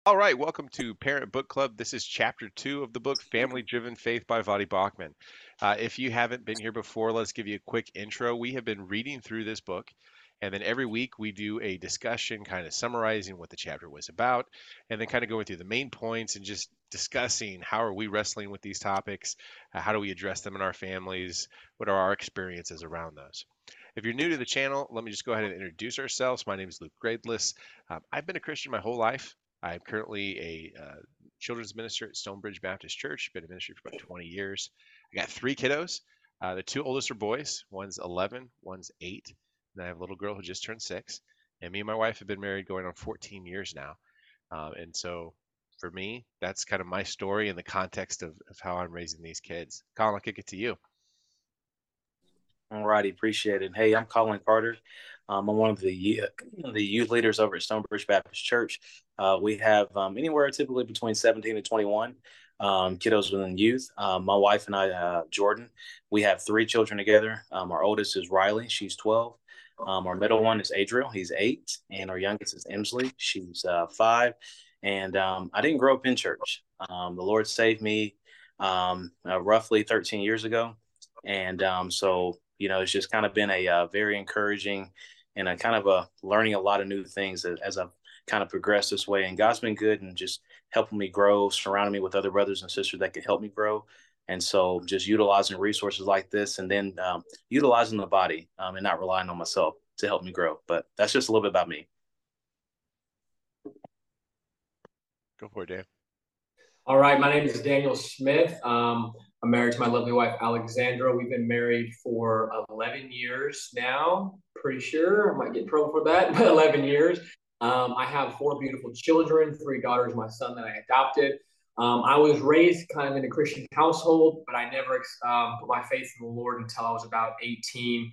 All right, welcome to Parent Book Club. This is chapter 2 of the book Family Driven Faith by Vadi Bachman. If you haven't been here before, let's give you a quick intro. We have been reading through this book, and then every week we do a discussion, kind of summarizing what the chapter was about, and then kind of going through the main points and just discussing how are we wrestling with these topics, how do we address them in our families, what are our experiences around those. If you're new to the channel, let me just go ahead and introduce ourselves. My name is Luke Gradeless. I've been a Christian my whole life. I'm currently a children's minister at Stonebridge Baptist Church. Been in ministry for about 20 years. I got 3 kiddos. The 2 oldest are boys. One's 11, one's 8. And I have a little girl who just turned 6. And me and my wife have been married going on 14 years now. And so for me, that's kind of my story in the context of how I'm raising these kids. Colin, I'll kick it to you. All righty, appreciate it. Hey, I'm Colin Carter. I'm one of the youth leaders over at Stonebridge Baptist Church. We have anywhere typically between 17 and 21 kiddos within youth. My wife and I, Jordan, we have 3 children together. Our oldest is Riley. She's 12. Our middle one is Adriel. He's 8. And our youngest is Emsley. She's 5. And I didn't grow up in church. The Lord saved me roughly 13 years ago. And so it's just kind of been a very encouraging and a kind of a learning a lot of new things as I've kind of progressed this way. And God's been good and just helping me grow, surrounding me with other brothers and sisters that can help me grow. And so just utilizing resources like this and then utilizing the body and not relying on myself to help me grow. But that's just a little bit about me. Go for it, Dan. All right, my name is Daniel Smith. I'm married to my lovely wife, Alexandra. We've been married for 11 years now. Pretty sure I might get in trouble for that, but 11 years. I have 4 beautiful children, 3 daughters, my son that I adopted. I was raised kind of in a Christian household, but I never put my faith in the Lord until I was about 18.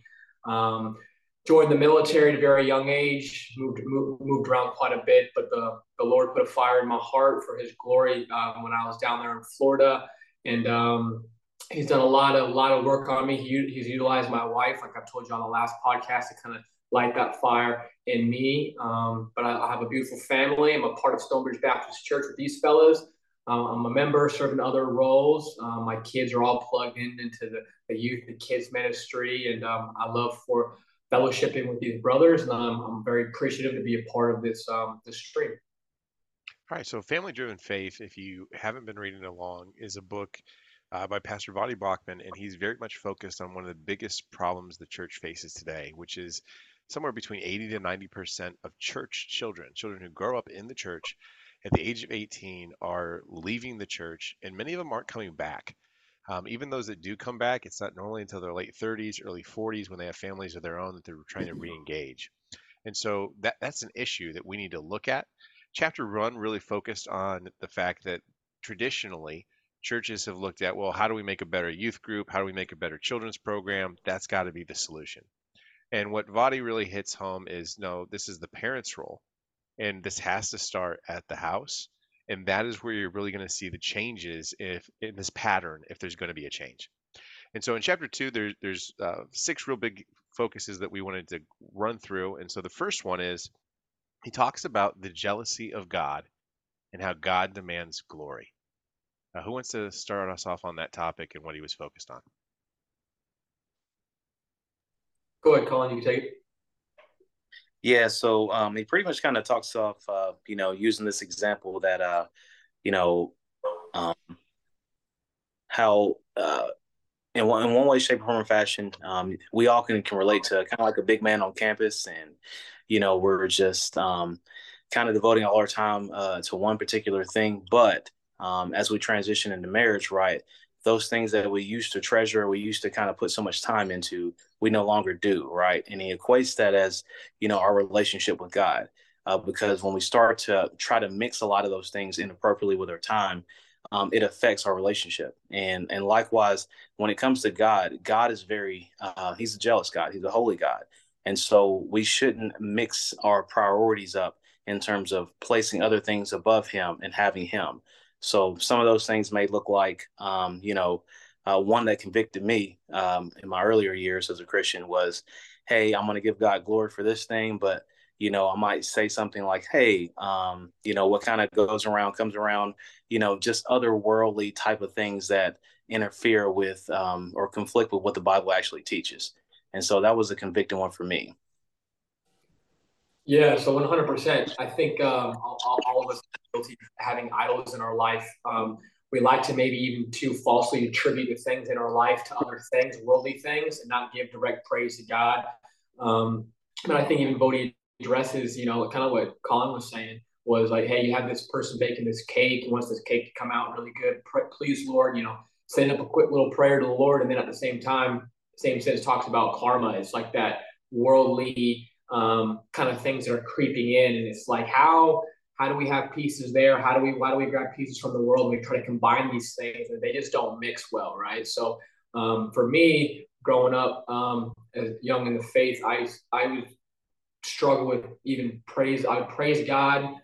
Joined the military at a very young age, moved around quite a bit, but the Lord put a fire in my heart for his glory when I was down there in Florida. And he's done a lot of work on me. He's utilized my wife, like I've told you on the last podcast, to kind of light that fire in me. But I have a beautiful family. I'm a part of Stonebridge Baptist Church with these fellows. I'm a member serving other roles. My kids are all plugged into the youth, the kids ministry, and I love for fellowshipping with these brothers, and I'm very appreciative to be a part of this stream. All right, so Family Driven Faith, if you haven't been reading along, is a book by Pastor Vadi Bachman, and he's very much focused on one of the biggest problems the church faces today, which is somewhere between 80 to 90% of church children who grow up in the church at the age of 18 are leaving the church, and many of them aren't coming back. Even those that do come back, it's not normally until their late 30s, early 40s, when they have families of their own, that they're trying to re-engage. And so that's an issue that we need to look at. Chapter 1 really focused on the fact that traditionally churches have looked at, well, how do we make a better youth group? How do we make a better children's program? That's got to be the solution. And what Vadi really hits home is, no, this is the parents' role. And this has to start at the house. And that is where you're really going to see the changes if in this pattern, if there's going to be a change. And so in chapter 2, there's 6 real big focuses that we wanted to run through. And so the first one is he talks about the jealousy of God and how God demands glory. Who wants to start us off on that topic and what he was focused on? Go ahead, Colin, you can take it. Yeah, so he pretty much kind of talks off, using this example that, how in one way, shape, or form, or fashion, we all can relate to kind of like a big man on campus, and we're just kind of devoting all our time to one particular thing. But as we transition into marriage, right, those things that we used to treasure, we used to kind of put so much time into, we no longer do, right? And he equates that as, our relationship with God. Because when we start to try to mix a lot of those things inappropriately with our time, it affects our relationship. And likewise, when it comes to God, God is he's a jealous God. He's a holy God. And so we shouldn't mix our priorities up in terms of placing other things above him and having him. So some of those things may look like, one that convicted me in my earlier years as a Christian was, hey, I'm going to give God glory for this thing, but I might say something like, hey, what kind of goes around comes around, just otherworldly type of things that interfere with or conflict with what the Bible actually teaches. And so that was a convicting one for me. Yeah, so 100%. I think all of us are guilty of having idols in our life. We like to maybe even too falsely attribute the things in our life to other things, worldly things, and not give direct praise to God. But I think even Bodhi addresses, kind of what Colin was saying was like, hey, you have this person baking this cake. He wants this cake to come out really good. Please, Lord, send up a quick little prayer to the Lord. And then at the same time, same sense talks about karma. It's like that worldly kind of things that are creeping in, and it's like how do we have pieces there? Why do we grab pieces from the world and we try to combine these things, and they just don't mix well, right? So for me, growing up as young in the faith, I would struggle with even praise. I would praise God.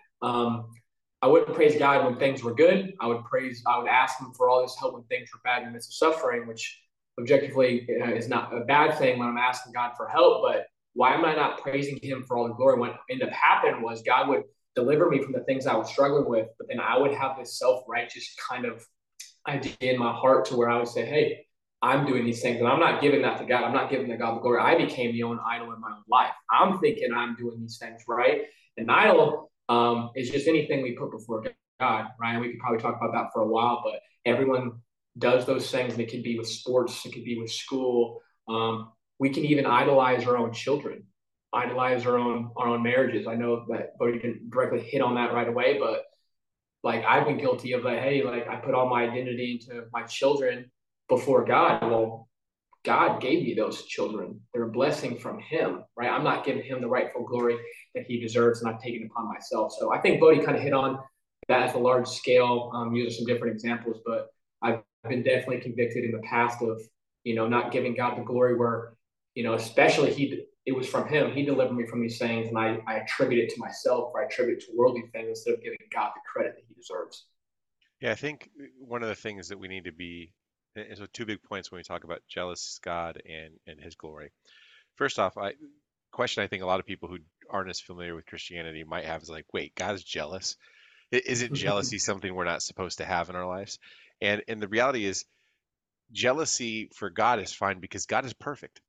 I wouldn't praise God when things were good. I would ask him for all this help when things were bad in the midst of suffering, which objectively is not a bad thing when I'm asking God for help. But why am I not praising him for all the glory? What ended up happening was God would deliver me from the things I was struggling with, but then I would have this self-righteous kind of idea in my heart to where I would say, hey, I'm doing these things and I'm not giving that to God. I'm not giving the God the glory. I became the own idol in my own life. I'm thinking I'm doing these things right. An idol is just anything we put before God, right? And we could probably talk about that for a while, but everyone does those things. And it could be with sports, it could be with school. We can even idolize our own children, idolize our own marriages. I know that Bodhi didn't directly hit on that right away, but like I've been guilty of like, hey, like I put all my identity into my children before God. Well, God gave me those children. They're a blessing from him, right? I'm not giving him the rightful glory that he deserves, and I've taken it upon myself. So I think Bodhi kind of hit on that at a large scale, using some different examples, but I've been definitely convicted in the past of, not giving God the glory where, especially it was from him. He delivered me from these things, and I attribute it to myself, or I attribute it to worldly things instead of giving God the credit that he deserves. Yeah, I think one of the things that we need to be, and so two big points when we talk about jealous God and his glory. First off, question I think a lot of people who aren't as familiar with Christianity might have is like, wait, God's jealous? Isn't jealousy something we're not supposed to have in our lives? And the reality is jealousy for God is fine because God is perfect.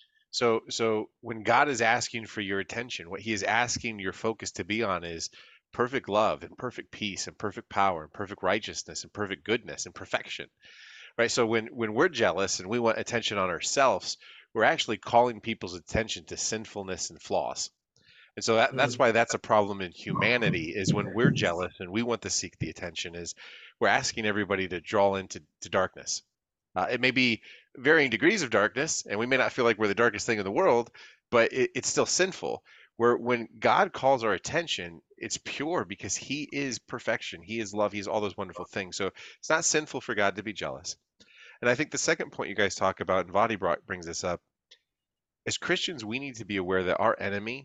So when God is asking for your attention, what he is asking your focus to be on is perfect love and perfect peace and perfect power and perfect righteousness and perfect goodness and perfection. Right? So when we're jealous and we want attention on ourselves, we're actually calling people's attention to sinfulness and flaws. And so that's why that's a problem in humanity is when we're jealous and we want to seek the attention is we're asking everybody to draw into darkness. It may be varying degrees of darkness, and we may not feel like we're the darkest thing in the world, but it's still sinful. Where when God calls our attention, it's pure because He is perfection, He is love, He's all those wonderful things. So it's not sinful for God to be jealous. And I think the second point you guys talk about, and Vadi brings this up, as Christians, we need to be aware that our enemy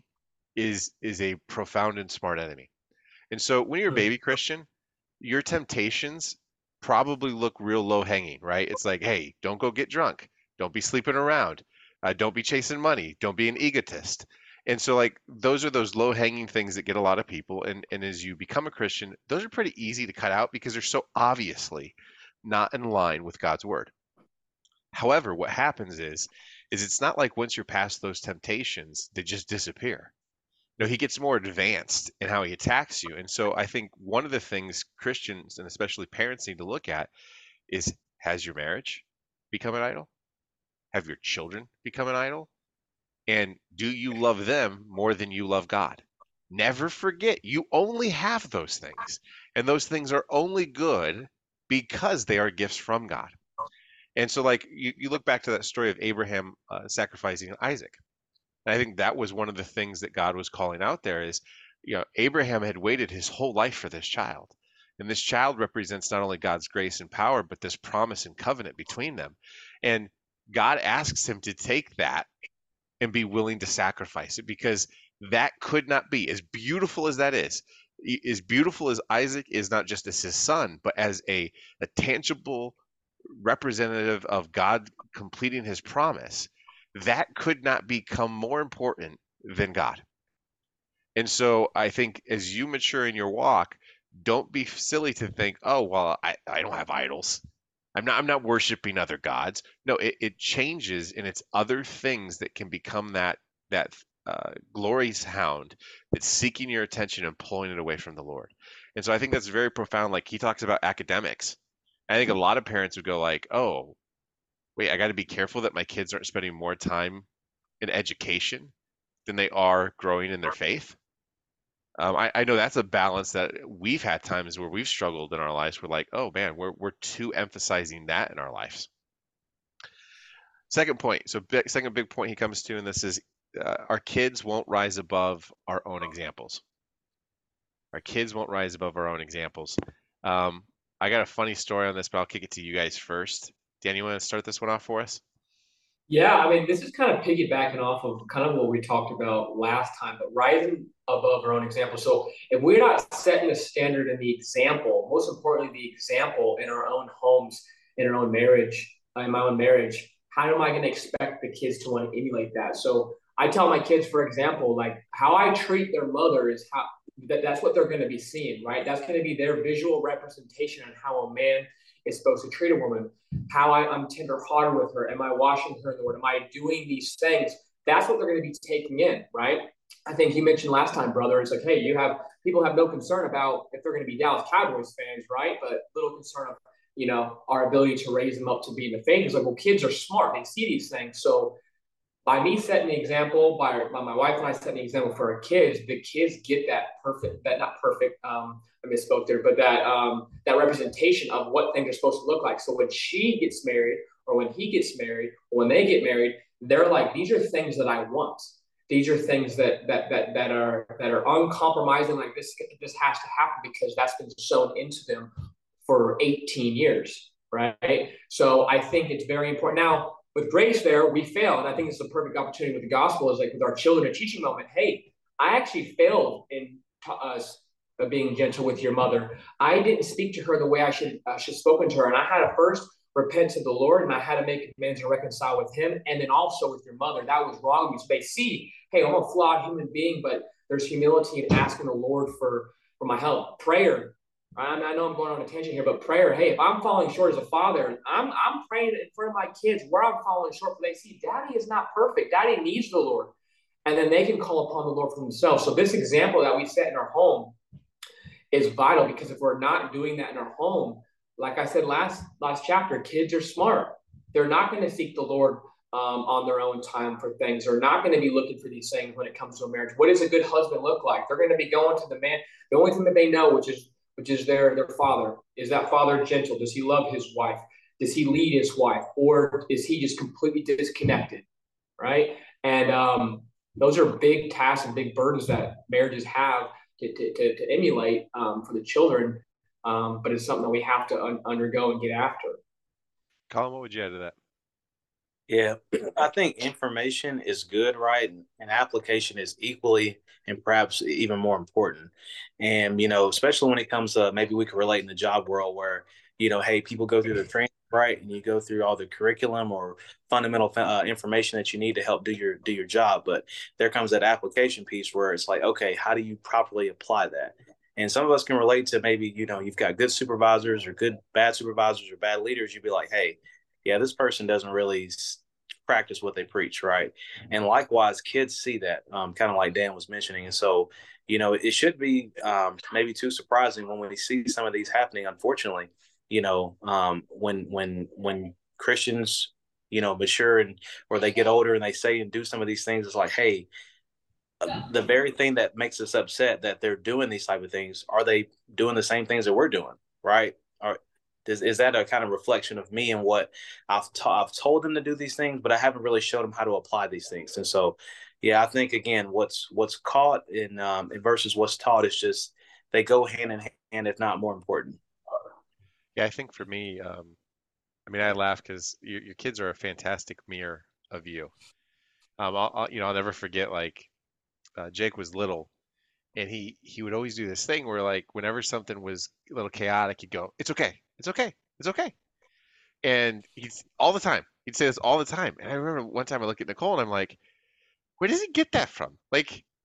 is a profound and smart enemy. And so when you're a baby Christian, your temptations probably look real low hanging, right? It's like, hey, don't go get drunk. Don't be sleeping around. Don't be chasing money. Don't be an egotist. And so, like, those are those low hanging things that get a lot of people. And as you become a Christian, those are pretty easy to cut out because they're so obviously not in line with God's word. However, what happens is it's not like once you're past those temptations, they just disappear. No, he gets more advanced in how he attacks you. And so I think one of the things Christians and especially parents need to look at is, has your marriage become an idol? Have your children become an idol? And do you love them more than you love God? Never forget, you only have those things. And those things are only good because they are gifts from God. And so, like, you look back to that story of Abraham sacrificing Isaac. And I think that was one of the things that God was calling out there is, Abraham had waited his whole life for this child. And this child represents not only God's grace and power, but this promise and covenant between them. And God asks him to take that and be willing to sacrifice it because that could not be, as beautiful as that is, as beautiful as Isaac is, not just as his son, but as a tangible representative of God completing his promise, that could not become more important than God. And so I think as you mature in your walk, don't be silly to think, oh, well, I don't have idols. I'm not worshiping other gods. No, it changes, and it's other things that can become that glory's hound that's seeking your attention and pulling it away from the Lord. And so I think that's very profound. Like he talks about academics. I think a lot of parents would go like, oh, wait, I got to be careful that my kids aren't spending more time in education than they are growing in their faith. I know that's a balance that we've had times where we've struggled in our lives. We're like, oh man, we're too emphasizing that in our lives. Second point. So second big point he comes to in this is our kids won't rise above our own examples. Our kids won't rise above our own examples. I got a funny story on this, but I'll kick it to you guys first. Dan, you want to start this one off for us? Yeah, I mean, this is kind of piggybacking off of kind of what we talked about last time, but rising above our own example. So if we're not setting the standard and the example, most importantly, the example in our own homes, in our own marriage, in my own marriage, how am I going to expect the kids to want to emulate that? So I tell my kids, for example, like how I treat their mother is how that's what they're going to be seeing, right? That's going to be their visual representation on how a man is supposed to treat a woman, how I'm tender-hearted with her. Am I washing her in the word? Am I doing these things? That's what they're going to be taking in, right? I think you mentioned last time, brother, it's like, hey, people have no concern about if they're going to be Dallas Cowboys fans, right? But little concern of, our ability to raise them up to be in the faith. It's like, well, kids are smart. They see these things. So by me setting the example, by my wife and I setting the example for our kids, the kids get that not perfect, I misspoke there, but that representation of what things are supposed to look like. So when she gets married, or when he gets married, or when they get married, they're like, these are things that I want. These are things that are uncompromising. Like this has to happen because that's been sown into them for 18 years, right? So I think it's very important. Now, with grace there, we fail. And I think it's a perfect opportunity with the gospel is like with our children, a teaching moment. Hey, I actually failed in being gentle with your mother. I didn't speak to her the way I should have spoken to her. And I had to first repent to the Lord and I had to make amends and reconcile with him. And then also with your mother. That was wrong of me. So they see, hey, I'm a flawed human being, but there's humility in asking the Lord for my help. Prayer. I know I'm going on a tangent here, but prayer. Hey, if I'm falling short as a father, I'm praying in front of my kids where I'm falling short, but they see Daddy is not perfect. Daddy needs the Lord, and then they can call upon the Lord for themselves. So this example that we set in our home is vital because if we're not doing that in our home, like I said last chapter, kids are smart. They're not going to seek the Lord on their own time for things. They're not going to be looking for these things when it comes to a marriage. What does a good husband look like? They're going to be going to the man, the only thing that they know, which is their father. Is that father gentle? Does he love his wife? Does he lead his wife? Or is he just completely disconnected? Right. And those are big tasks and big burdens that marriages have to emulate for the children. But it's something that we have to undergo and get after. Colin, what would you add to that? Yeah, I think information is good, right? And application is equally and perhaps even more important. And, especially when it comes to maybe we could relate in the job world where, hey, people go through the training, right? And you go through all the curriculum or fundamental information that you need to help do your job. But there comes that application piece where it's like, okay, how do you properly apply that? And some of us can relate to maybe, you've got good supervisors or bad supervisors or bad leaders. You'd be like, hey, yeah, this person doesn't really practice what they preach, right? And likewise, kids see that, kind of like Dan was mentioning. And so, it should be maybe too surprising when we see some of these happening. Unfortunately, when Christians, mature and or they get older and they say and do some of these things, it's like, hey, the very thing that makes us upset that they're doing these type of things, are they doing the same things that we're doing, right? Is that a kind of reflection of me and what I've told them to do these things, but I haven't really showed them how to apply these things. And so, yeah, I think again, what's caught in versus what's taught is just they go hand in hand, if not more important. Yeah, I think for me, I laugh because your kids are a fantastic mirror of you. I'll never forget like Jake was little, and he would always do this thing where like whenever something was a little chaotic, he'd go, "It's okay, it's okay, it's okay," and he'd say this all the time. And I remember one time I looked at Nicole and I'm like, "Where does he get that from? Like,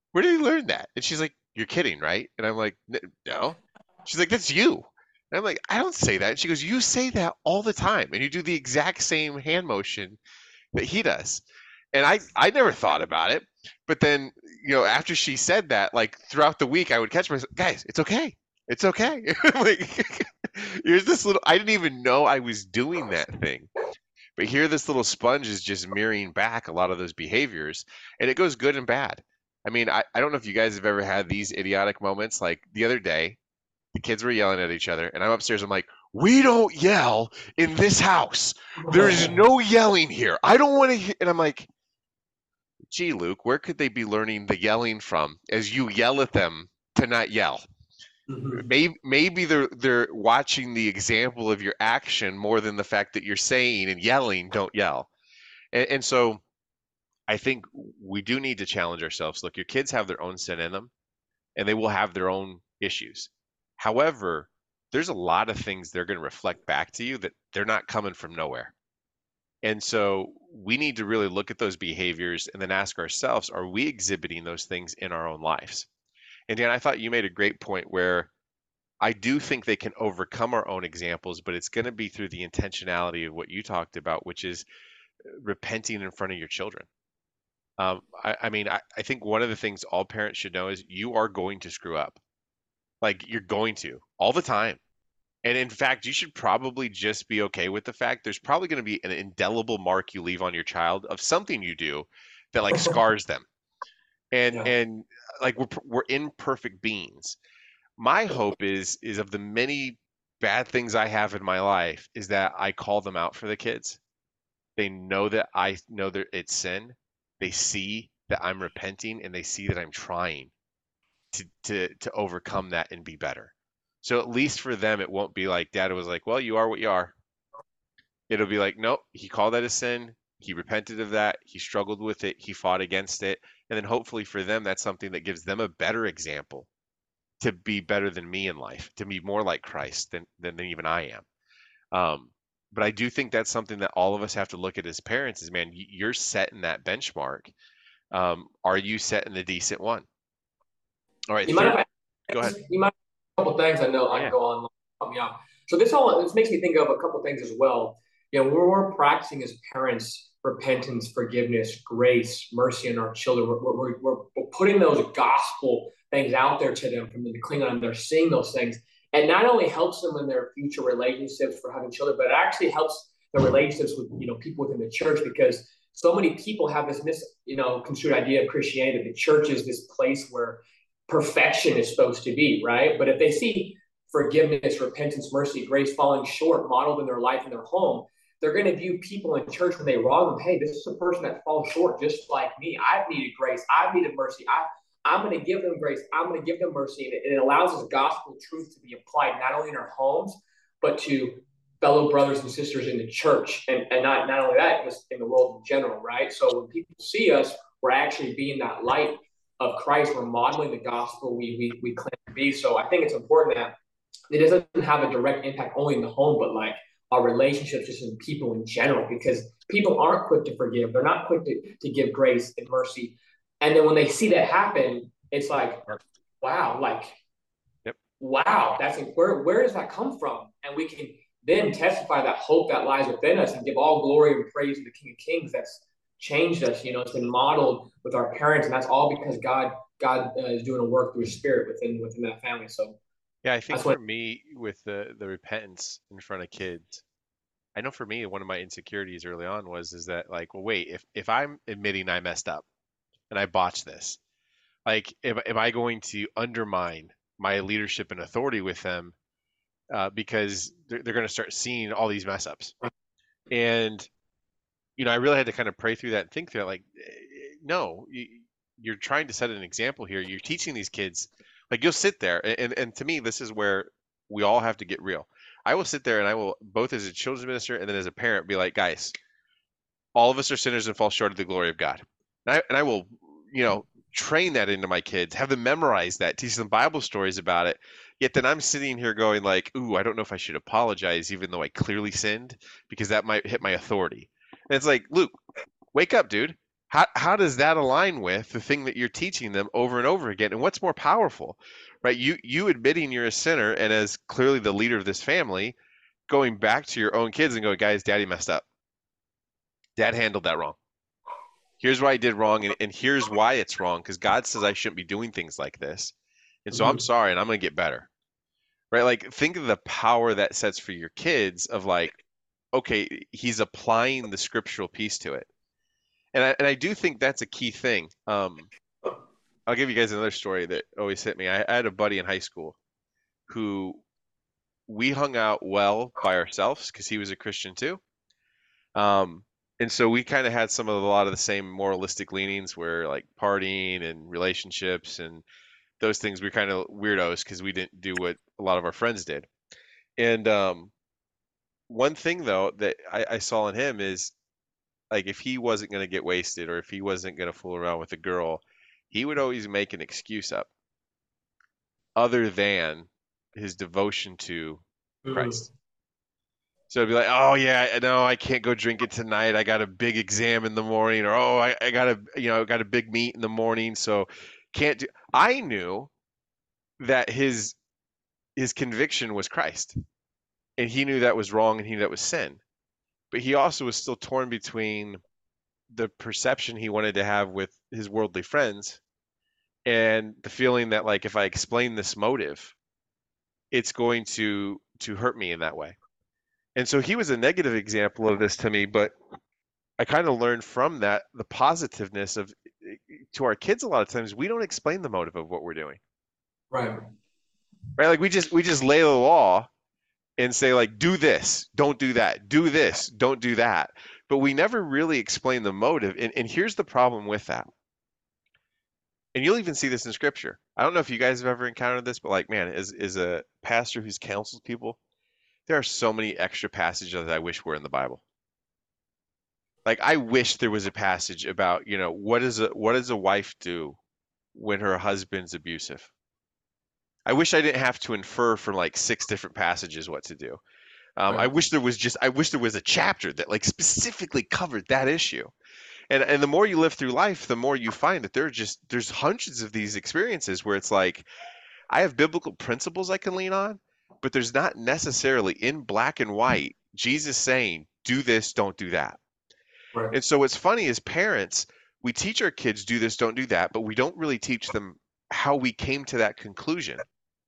Where did he learn that? And she's like, you're kidding, right? And I'm like, No. She's like, that's you. And I'm like, I don't say that. And she goes, you say that all the time, and you do the exact same hand motion that he does. And I never thought about it. But then, after she said that, like throughout the week, I would catch myself, guys, it's okay. It's okay. Like, here's this little, I didn't even know I was doing that thing. But here, this little sponge is just mirroring back a lot of those behaviors, and it goes good and bad. I mean, I don't know if you guys have ever had these idiotic moments. Like the other day, the kids were yelling at each other, and I'm upstairs. I'm like, we don't yell in this house. There is no yelling here. I don't want to hear. And I'm like, gee, Luke, where could they be learning the yelling from as you yell at them to not yell? Maybe they're watching the example of your action more than the fact that you're saying and yelling, don't yell. And so I think we do need to challenge ourselves. Look, your kids have their own sin in them, and they will have their own issues. However, there's a lot of things they're going to reflect back to you that they're not coming from nowhere. And so we need to really look at those behaviors and then ask ourselves, are we exhibiting those things in our own lives? And Dan, I thought you made a great point where I do think they can overcome our own examples, but it's going to be through the intentionality of what you talked about, which is repenting in front of your children. I think one of the things all parents should know is you are going to screw up. Like you're going to all the time. And in fact, you should probably just be okay with the fact there's probably going to be an indelible mark you leave on your child of something you do that like scars them. And Yeah. and like we're imperfect beings. My hope is of the many bad things I have in my life is that I call them out for the kids. They know that I know that it's sin. They see that I'm repenting, and they see that I'm trying to overcome that and be better. So at least for them, it won't be like Dad was like, well, you are what you are. It'll be like, nope, he called that a sin. He repented of that. He struggled with it. He fought against it. And then hopefully for them, that's something that gives them a better example to be better than me in life, to be more like Christ than even I am. But I do think that's something that all of us have to look at as parents is, man, you're setting that benchmark. Are you setting the decent one? All right, You mind third, if go ahead. you mind a couple things I know Oh, I yeah. can go on help me out. So this makes me think of a couple things as well. We're practicing as parents repentance, forgiveness, grace, mercy in our children. We're putting those gospel things out there to them from them to cling on. They're seeing those things. And not only helps them in their future relationships for having children, but it actually helps the relationships with people within the church, because so many people have this construed idea of Christianity that the church is this place where perfection is supposed to be, right? But if they see forgiveness, repentance, mercy, grace falling short modeled in their life in their home, they're going to view people in church when they wrong them. Hey, this is a person that falls short just like me. I've needed grace. I've needed mercy. I'm going to give them grace. I'm going to give them mercy. And it allows this gospel truth to be applied not only in our homes, but to fellow brothers and sisters in the church. And not only that, just in the world in general, right? So when people see us, we're actually being that light of Christ. We're modeling the gospel we claim to be. So I think it's important that it doesn't have a direct impact only in the home, but like our relationships just in people in general, because people aren't quick to forgive. They're not quick to give grace and mercy. And then when they see that happen, it's like, wow, Yep. wow, where does that come from? And we can then testify that hope that lies within us and give all glory and praise to the King of Kings that's changed us. It's been modeled with our parents, and that's all because God is doing a work through His Spirit within that family. So Yeah, I think that's for what. me with the repentance in front of kids, I know for me one of my insecurities early on is that like, well, wait, if I'm admitting I messed up and I botched this, like, am I going to undermine my leadership and authority with them because they're going to start seeing all these mess ups? And I really had to kind of pray through that and think through that. Like, no, you're trying to set an example here. You're teaching these kids, like you'll sit there, and to me, this is where we all have to get real. I will sit there and I will, both as a children's minister and then as a parent, be like, guys, all of us are sinners and fall short of the glory of God. And I will, train that into my kids, have them memorize that, teach them Bible stories about it. Yet then I'm sitting here going like, ooh, I don't know if I should apologize, even though I clearly sinned, because that might hit my authority. And it's like, Luke, wake up, dude. How does that align with the thing that you're teaching them over and over again? And what's more powerful, right? You admitting you're a sinner, and as clearly the leader of this family, going back to your own kids and going, guys, daddy messed up. Dad handled that wrong. Here's what I did wrong, and here's why it's wrong, because God says I shouldn't be doing things like this. And so I'm Mhm. sorry, and I'm gonna get better. Right? Like think of the power that sets for your kids of like, okay, he's applying the scriptural piece to it. And I do think that's a key thing. I'll give you guys another story that always hit me. I had a buddy in high school who we hung out well by ourselves because he was a Christian too. Um, and so we kind of had a lot of the same moralistic leanings where like partying and relationships and those things we kind of weirdos because we didn't do what a lot of our friends did. And one thing though that I saw in him is like if he wasn't going to get wasted or if he wasn't going to fool around with a girl, he would always make an excuse up other than his devotion to Mhm. Christ. So it'd be like, oh yeah, no, I can't go drink it tonight. I got a big exam in the morning, or oh, I got got a big meet in the morning, so can't do. I knew that his conviction was Christ, and he knew that was wrong, and he knew that was sin. But he also was still torn between the perception he wanted to have with his worldly friends and the feeling that like if I explain this motive, it's going to hurt me in that way. And so he was a negative example of this to me, but I kind of learned from that the positiveness of to our kids a lot of times we don't explain the motive of what we're doing. Right. Right? Like we just lay the law and say like do this, don't do that, do this, don't do that. But we never really explain the motive. And here's the problem with that. And you'll even see this in scripture. I don't know if you guys have ever encountered this, but like man, as a pastor who's counseled people, there are so many extra passages that I wish were in the Bible. Like I wish there was a passage about, what does a wife do when her husband's abusive? I wish I didn't have to infer from like six different passages what to do. I Right. wish there was a chapter that like specifically covered that issue. And the more you live through life, the more you find that there's hundreds of these experiences where it's like I have biblical principles I can lean on, but there's not necessarily in black and white Jesus saying, do this, don't do that. Right. And so what's funny is parents, we teach our kids do this, don't do that, but we don't really teach them how we came to that conclusion.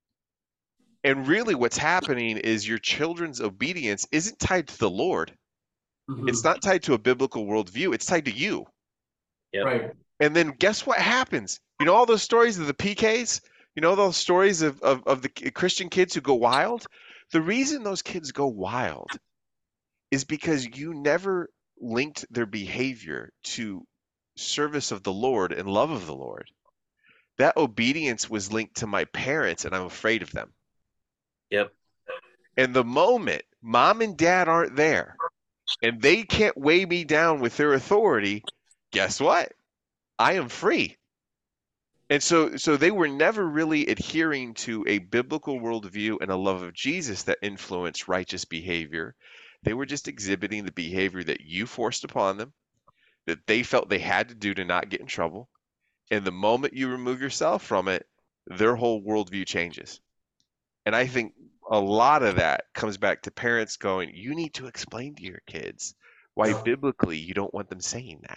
And really what's happening is your children's obedience isn't tied to the Lord. It's Mhm. not tied to a biblical worldview. It's tied to you. Yep. Right. And then guess what happens? You know all those stories of the PKs? You know those stories of the Christian kids who go wild? The reason those kids go wild is because you never linked their behavior to service of the Lord and love of the Lord. That obedience was linked to my parents, and I'm afraid of them. Yep. And the moment mom and dad aren't there and they can't weigh me down with their authority, guess what? I am free. And so they were never really adhering to a biblical worldview and a love of Jesus that influenced righteous behavior. They were just exhibiting the behavior that you forced upon them, that they felt they had to do to not get in trouble. And the moment you remove yourself from it, their whole worldview changes. And I think a lot of that comes back to parents going, you need to explain to your kids why Yeah. biblically you don't want them saying that.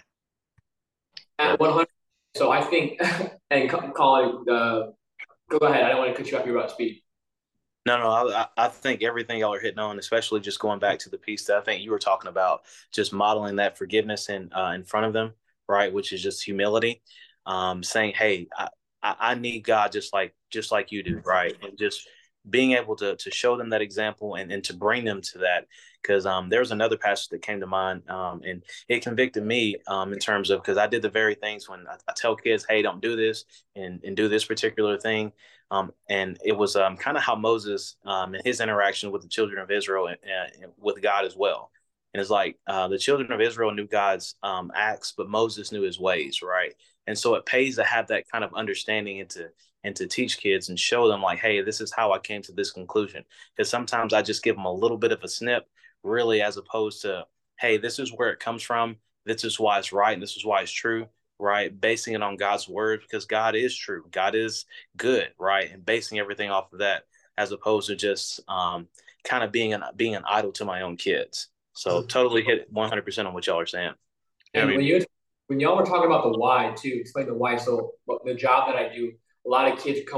At 100. So I think, and Colin, go ahead. I don't want to cut you off. You're about to speak. No, I think everything y'all are hitting on, especially just going back to the piece that I think you were talking about, just modeling that forgiveness in front of them, right? Which is just humility, saying, "Hey, I need God just like you do, right?" And just being able to show them that example and to bring them to that. Because there was another passage that came to mind, and it convicted me in terms of because I did the very things when I tell kids, "Hey, don't do this," and do this particular thing. And it was kind of how Moses and his interaction with the children of Israel and with God as well. And it's like the children of Israel knew God's acts, but Moses knew his ways, right? And so it pays to have that kind of understanding and to teach kids and show them like, hey, this is how I came to this conclusion. Because sometimes I just give them a little bit of a snip, really, as opposed to, hey, this is where it comes from. this is why it's right and this is why it's true, right? Basing it on God's word because God is true, God is good, right? And basing everything off of that, as opposed to just kind of being an idol to my own kids. So totally hit 100% on what y'all are saying. Yeah, I And mean, when y'all were talking about the why too, explain the why. So the job that I do, a lot of kids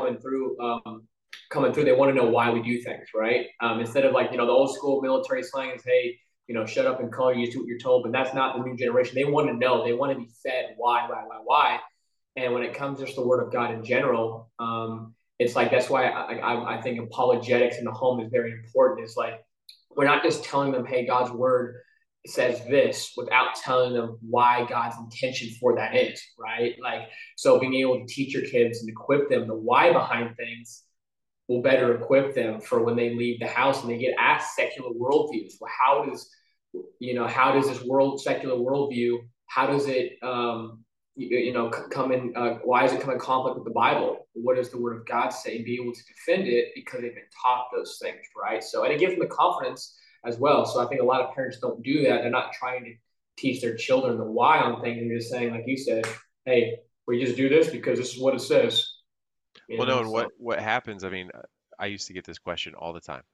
coming through, they want to know why we do things, right? Instead of like, the old school military slang is, hey, shut up and color, you just do what you're told. But that's not the new generation. They want to know. They want to be fed why. And when it comes just to the word of God in general, it's like that's why I think apologetics in the home is very important. It's like we're not just telling them, hey, God's word says this without telling them why God's intention for that is, right? Like, so being able to teach your kids and equip them the why behind things will better equip them for when they leave the house and they get asked secular worldviews. Well, how does this secular worldview, how does it, come in, why does it come in conflict with the Bible? What does the word of God say? And be able to defend it because they've been taught those things, right? So, and it gives them the confidence as well. So I think a lot of parents don't do that. They're not trying to teach their children the why on things. They're just saying, like you said, hey, we just do this because this is what it says. Well, no, and what happens, I mean, I used to get this question all the time.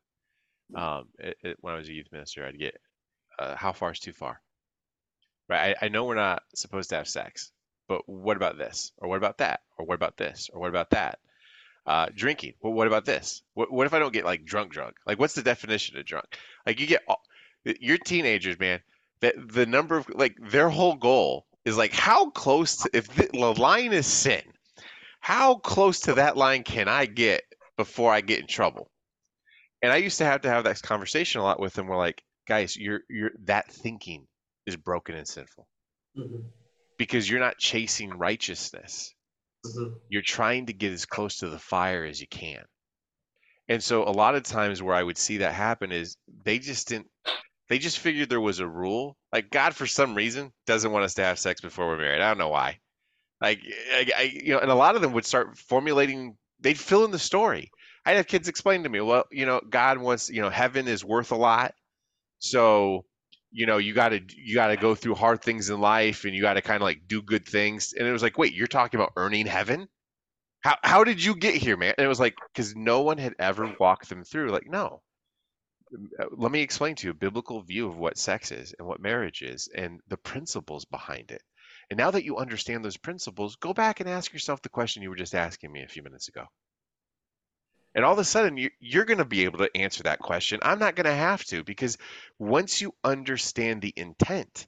When I was a youth minister, I'd get, how far is too far? Right? I know we're not supposed to have sex, but what about this? Or what about that? Or what about this? Or what about that? Drinking. Well, what about this? What if I don't get like drunk? Like, what's the definition of drunk? Like, you're teenagers, man. The number of like their whole goal is like how close to, if the line is sin, how close to that line can I get before I get in trouble? And I used to have that conversation a lot with them. We're like, guys, you're that thinking is broken and sinful Mm-hmm. because you're not chasing righteousness. Mm-hmm. You're trying to get as close to the fire as you can. And so a lot of times where I would see that happen is they just figured there was a rule. Like God, for some reason, doesn't want us to have sex before we're married. I don't know why. Like, and a lot of them would start formulating, they'd fill in the story. I'd have kids explain to me, well, God wants, heaven is worth a lot. So, you gotta go through hard things in life and you gotta kind of like do good things. And it was like, wait, you're talking about earning heaven? How did you get here, man? And it was like, because no one had ever walked them through. Like, no, let me explain to you a biblical view of what sex is and what marriage is and the principles behind it. And now that you understand those principles, go back and ask yourself the question you were just asking me a few minutes ago. And all of a sudden, you're going to be able to answer that question. I'm not going to have to, because once you understand the intent,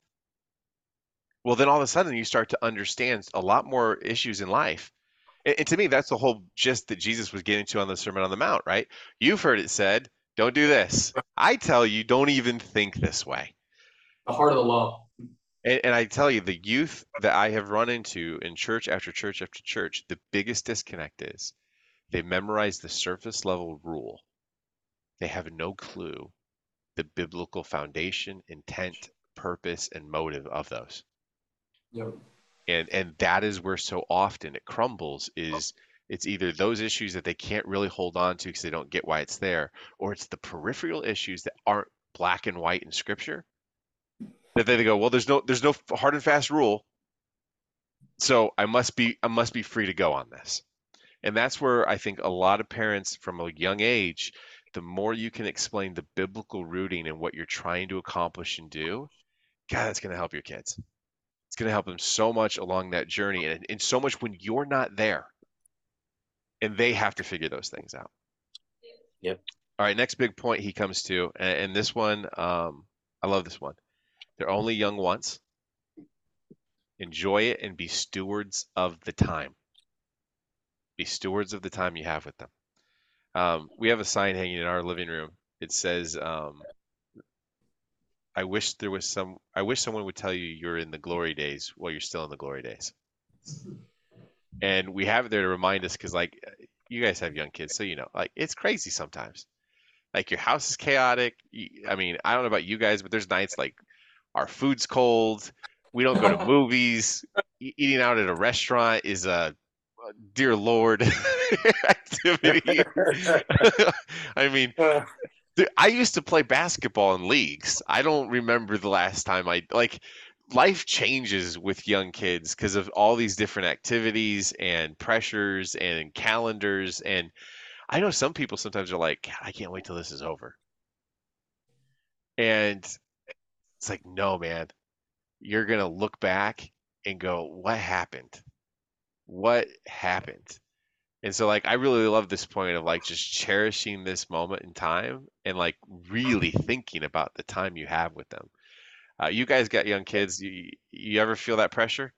well, then all of a sudden you start to understand a lot more issues in life. And to me, that's the whole gist that Jesus was getting to on the Sermon on the Mount, right? You've heard it said, don't do this. I tell you, don't even think this way. The heart of the law. And I tell you, the youth that I have run into in church after church after church, the biggest disconnect is they memorize the surface level rule. They have no clue the biblical foundation, intent, purpose, and motive of those. Yep. And that is where so often it crumbles is it's either those issues that they can't really hold on to because they don't get why it's there, or it's the peripheral issues that aren't black and white in scripture. That they go, well, there's no hard and fast rule, so I must be free to go on this. And that's where I think a lot of parents from a young age, the more you can explain the biblical rooting and what you're trying to accomplish and do, God, that's going to help your kids. It's going to help them so much along that journey and so much when you're not there and they have to figure those things out. Yep. All right, next big point he comes to, and this one, I love this one. They're only young once. Enjoy it and be stewards of the time. Be stewards of the time you have with them. We have a sign hanging in our living room. It says, I wish someone would tell you you're in the glory days while you're still in the glory days. And we have it there to remind us because, like, you guys have young kids, so like it's crazy sometimes. Like your house is chaotic. I mean, I don't know about you guys, but there's nights like our food's cold. We don't go to movies. Eating out at a restaurant is a dear Lord activity. I mean, I used to play basketball in leagues. I don't remember the last time life changes with young kids because of all these different activities and pressures and calendars. And I know some people sometimes are like, "God, I can't wait till this is over." And it's like, no, man, you're gonna look back and go, what happened? What happened? And so like I really love this point of like just cherishing this moment in time and like really thinking about the time you have with them. You guys got young kids. You ever feel that pressure?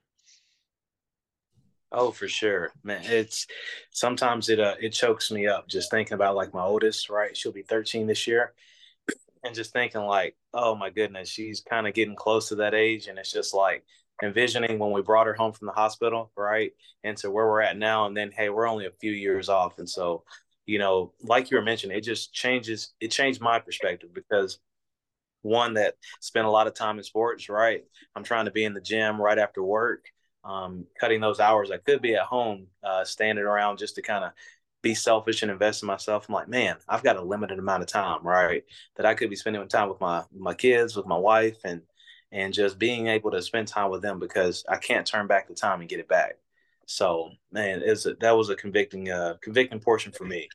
Oh, for sure, man. It's sometimes it chokes me up just thinking about like my oldest, right? She'll be 13 this year, and just thinking like, oh my goodness, she's kind of getting close to that age, and it's just like envisioning when we brought her home from the hospital, right, and to where we're at now, and then hey, we're only a few years off, and so like you were mentioning, it just changes. It changed my perspective because one that spent a lot of time in sports, right? I'm trying to be in the gym right after work, cutting those hours I could be at home, standing around just to kind of be selfish and invest in myself. I'm like, man, I've got a limited amount of time, right? That I could be spending time with my kids, with my wife, and just being able to spend time with them because I can't turn back the time and get it back. So, man, that was a convicting portion for me.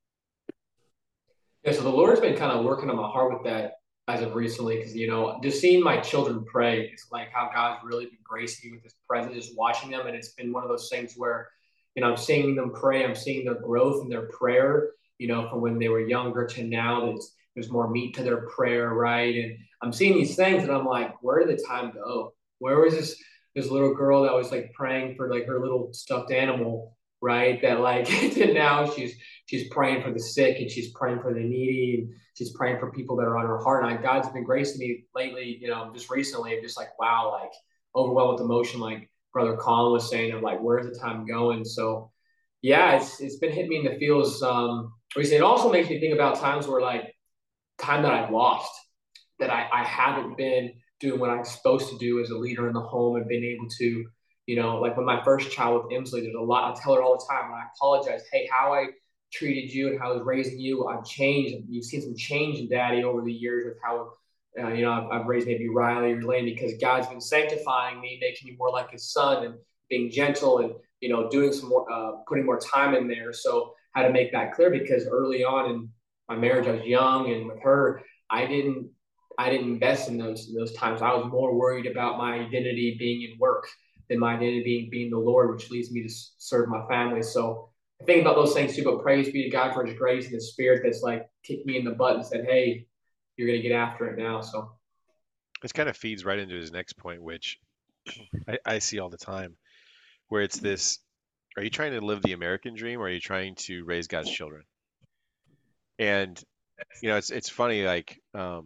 Yeah, so the Lord's been kind of working on my heart with that as of recently, because just seeing my children pray is like how God's really been gracing me with His presence, just watching them, and it's been one of those things where, I'm seeing them pray, I'm seeing their growth in their prayer, from when they were younger to now. There's more meat to their prayer, right? And I'm seeing these things, and I'm like, where did the time go? Where was this little girl that was like praying for like her little stuffed animal, right? That like to now she's praying for the sick and she's praying for the needy and she's praying for people that are on her heart. And God's been gracing me lately, just recently. I'm just like, wow, like overwhelmed with emotion, like Brother Colin was saying, of like, where's the time going? So yeah, it's been hitting me in the feels. Recently. It also makes me think about times where like time that I've lost, that I haven't been doing what I'm supposed to do as a leader in the home and been able to, like with my first child with Emsley, there's a lot. I tell her all the time when I apologize, hey, how I treated you and how I was raising you, I've changed. You've seen some change in Daddy over the years with how, I've raised maybe Riley or Lane because God's been sanctifying me, making me more like His son and being gentle and, doing some more, putting more time in there. So how to make that clear because early on in my marriage, I was young and with her, I didn't I didn't invest in those times. I was more worried about my identity being in work than my identity being the Lord, which leads me to serve my family. So I think about those things too. But praise be to God for His grace and His Spirit that's like kicked me in the butt and said, "Hey, you're gonna get after it now." So This kind of feeds right into his next point, which I see all the time, where it's this: are you trying to live the American dream, or are you trying to raise God's children? And it's funny. Like,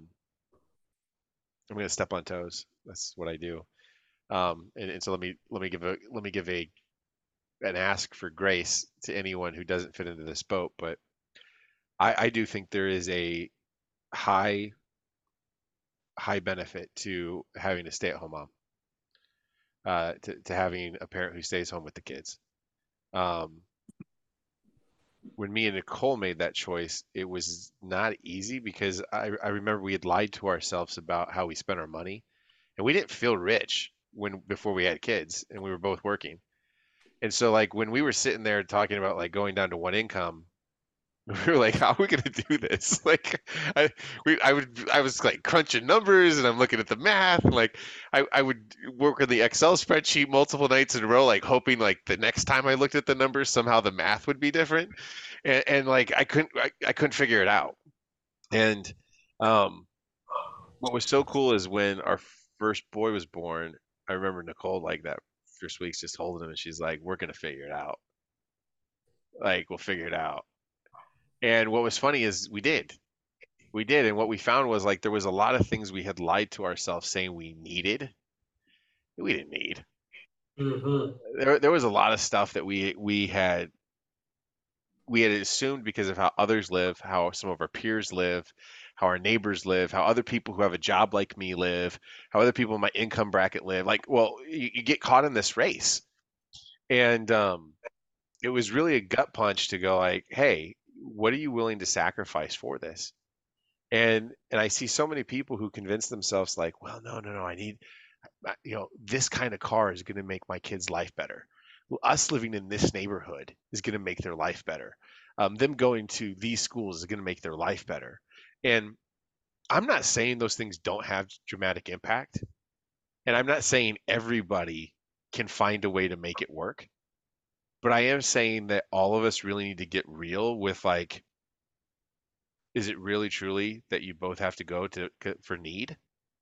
I'm going to step on toes. That's what I do. And so let me give a an ask for grace to anyone who doesn't fit into this boat. But I do think there is a high high benefit to having a stay-at-home mom, to having a parent who stays home with the kids. Um, when me and Nicole made that choice, it was not easy because I remember we had lied to ourselves about how we spent our money, and we didn't feel rich before we had kids, and we were both working. And so like when we were sitting there talking about like going down to one income, we were like, how are we gonna do this? Like I was like crunching numbers and I'm looking at the math and like I would work on the Excel spreadsheet multiple nights in a row, like hoping like the next time I looked at the numbers somehow the math would be different. And like I couldn't figure it out. And um what was so cool is when our first boy was born, I remember Nicole like that first week's just holding him and she's like, we're gonna figure it out. Like we'll figure it out. And what was funny is we did. We did. And what we found was like there was a lot of things we had lied to ourselves saying we needed. We didn't need. mm-hmm. There was a lot of stuff that we had assumed because of how others live, how some of our peers live, how our neighbors live, how other people who have a job like me live, how other people in my income bracket live. Like, well, you get caught in this race. And it was really a gut punch to go like, hey, what are you willing to sacrifice for this? And I see so many people who convince themselves like, well, no, no, no, this kind of car is going to make my kid's life better. Us living in this neighborhood is going to make their life better. Them going to these schools is going to make their life better. And I'm not saying those things don't have dramatic impact. And I'm not saying everybody can find a way to make it work. But I am saying that all of us really need to get real with, like, is it really truly that you both have to go to for need?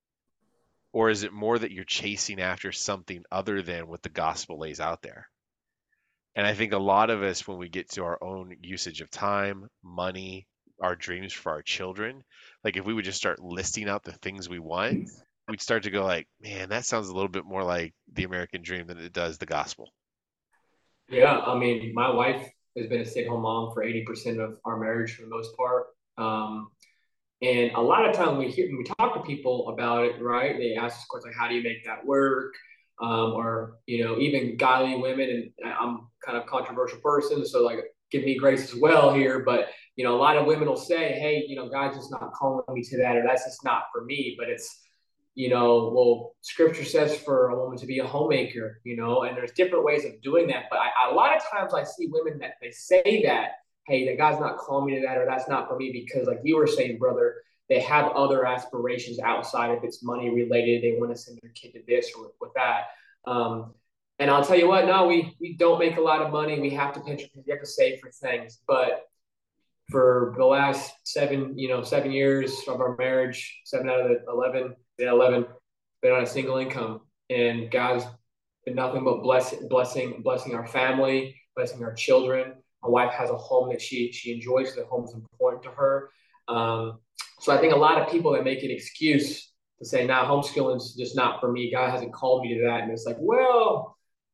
Or is it more that you're chasing after something other than what the gospel lays out there? And I think a lot of us, when we get to our own usage of time, money, our dreams for our children, like if we would just start listing out the things we want, we'd start to go like, man, that sounds a little bit more like the American dream than it does the gospel. Yeah, I mean, my wife has been a stay-at-home mom for 80% of our marriage for the most part. And a lot of time when we talk to people about it, right? They ask us questions like, "How do you make that work?" Or even godly women. And I'm kind of a controversial person, so like, give me grace as well here. But a lot of women will say, "Hey, God's just not calling me to that, or that's just not for me." But it's well, Scripture says for a woman to be a homemaker, and there's different ways of doing that. But a lot of times I see women that they say that, hey, that God's not calling me to that, or that's not for me, because like you were saying, brother, they have other aspirations outside if it's money related. They want to send their kid to this or with that. And I'll tell you what, no, we don't make a lot of money. We have to we have to save for things. But for the last 7 years of our marriage, 7 out of the 11, been on a single income, and God's been nothing but blessing our family, blessing our children. My wife has a home that she enjoys. The home's important to her. So I think a lot of people that make an excuse to say, "Nah, homeschooling's just not for me. God hasn't called me to that," and it's like, well,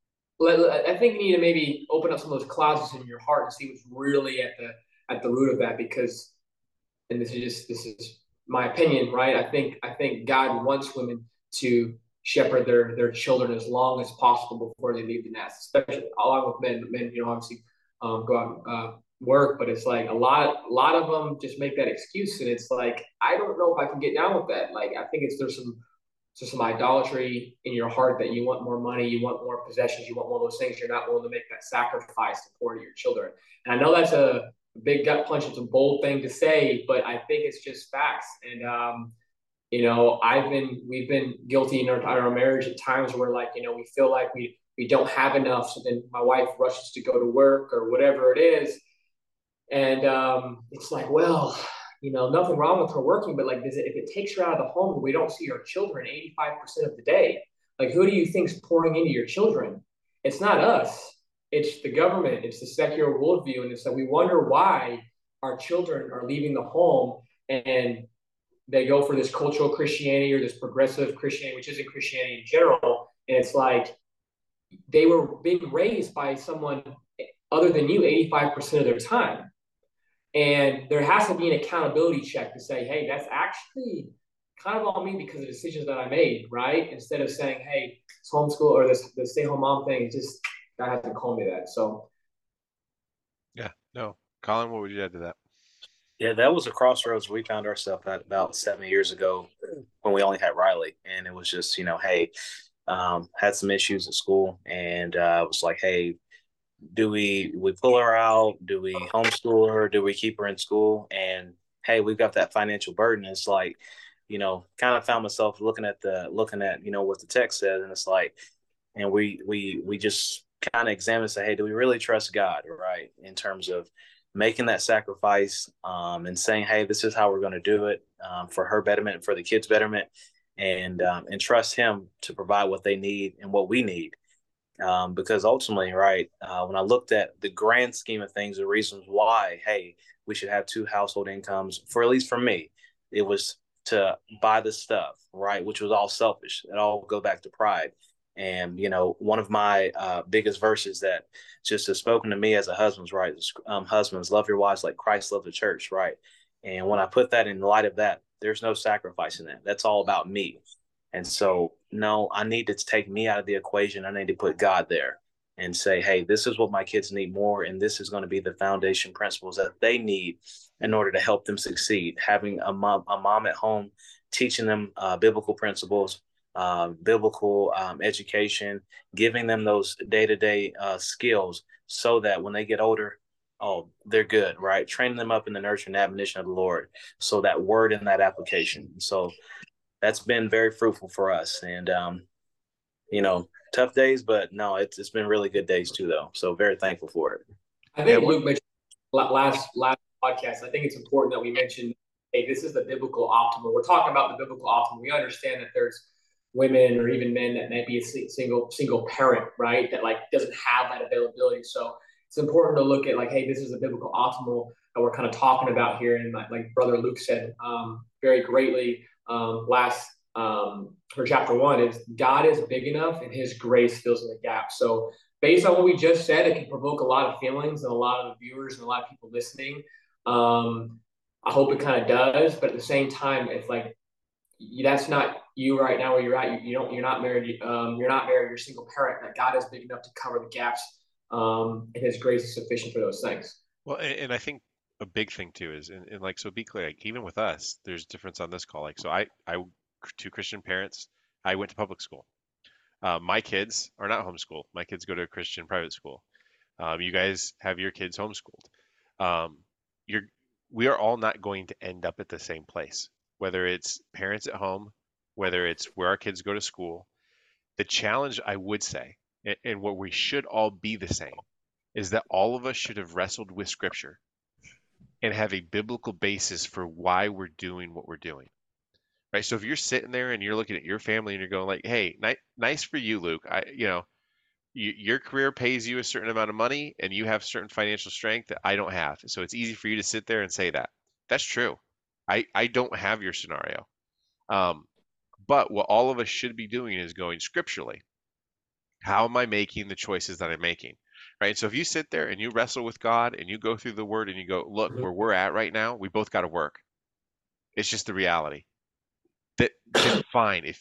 I think you need to maybe open up some of those closets in your heart and see what's really at the root of that. Because, and this is my opinion, right? I think God wants women to shepherd their children as long as possible before they leave the nest, especially along with men. Men, obviously go out and work, but it's like a lot of them just make that excuse, and it's like, I don't know if I can get down with that. Like, I think there's some idolatry in your heart that you want more money, you want more possessions, you want more of those things. You're not willing to make that sacrifice to pour to your children. And I know that's a big gut punch. It's a bold thing to say, but I think it's just facts. And we've been guilty in our marriage at times where, like, we feel like we don't have enough. So then my wife rushes to go to work or whatever it is. And it's like, well, nothing wrong with her working, but like, if it takes her out of the home, we don't see our children 85% of the day. Like, who do you think's pouring into your children? It's not us. It's the government. It's the secular worldview. And it's like, we wonder why our children are leaving the home and they go for this cultural Christianity or this progressive Christianity, which isn't Christianity in general. And it's like, they were being raised by someone other than you 85% of their time. And there has to be an accountability check to say, hey, that's actually kind of on me because of decisions that I made, right? Instead of saying, hey, it's homeschool or the stay-home mom thing, it's just, God has to call me that. So, yeah, no, Colin, what would you add to that? Yeah, that was a crossroads we found ourselves at about 7 years ago when we only had Riley. And it was just, hey, had some issues at school, and was like, hey, do we pull her out? Do we homeschool her? Do we keep her in school? And hey, we've got that financial burden. It's like, kind of found myself looking at what the text says, and it's like, and we just kind of examine and say, hey, do we really trust God, right? In terms of making that sacrifice, and saying, hey, this is how we're going to do it, for her betterment, for the kids' betterment, and trust Him to provide what they need and what we need. Because ultimately, right, when I looked at the grand scheme of things, the reasons why, hey, we should have two household incomes, for at least for me, it was to buy the stuff, right, which was all selfish. It all go back to pride. And, one of my biggest verses that just has spoken to me as a husband, right, husbands, love your wives like Christ loved the church, right? And when I put that in light of that, there's no sacrifice in that. That's all about me. And so, no, I need to take me out of the equation. I need to put God there and say, hey, this is what my kids need more. And this is going to be the foundation principles that they need in order to help them succeed. Having a mom at home, teaching them biblical principles, biblical education, giving them those day-to-day skills so that when they get older, oh, they're good, right? Training them up in the nurture and admonition of the Lord. So that word and that application. So that's been very fruitful for us. And, tough days, but no, it's been really good days too, though. So very thankful for it. I think Luke mentioned last podcast. I think it's important that we mention, hey, this is the biblical optimal. We're talking about the biblical optimal. We understand that there's women or even men that may be a single parent, right? That like doesn't have that availability. So it's important to look at like, hey, this is the biblical optimal that we're kind of talking about here. And like Brother Luke said very greatly last for chapter 1 is God is big enough and his grace fills in the gap. So based on what we just said, it can provoke a lot of feelings and a lot of the viewers and a lot of people listening. I hope it kind of does, but at the same time, if like that's not you right now where you're at, you're not married, you're a single parent. That God is big enough to cover the gaps, and His grace is sufficient for those things. Well, and I think a big thing too is, and like, so be clear, like even with us, there's difference on this call. Like, so I, two Christian parents, I went to public school. My kids are not homeschooled. My kids go to a Christian private school. You guys have your kids homeschooled. Um, you're, we are all not going to end up at the same place, whether it's parents at home, whether it's where our kids go to school. The challenge, I would say, and what we should all be the same, is that all of us should have wrestled with Scripture and have a biblical basis for why we're doing what we're doing. Right? So if you're sitting there and you're looking at your family and you're going like, "Hey, nice for you, Luke. Your career pays you a certain amount of money and you have certain financial strength that I don't have. So it's easy for you to sit there and say that. That's true. I don't have your scenario. But what all of us should be doing is going scripturally. How am I making the choices that I'm making? Right? So if you sit there and you wrestle with God and you go through the word and you go, look, where we're at right now, we both got to work. It's just the reality. Then fine. If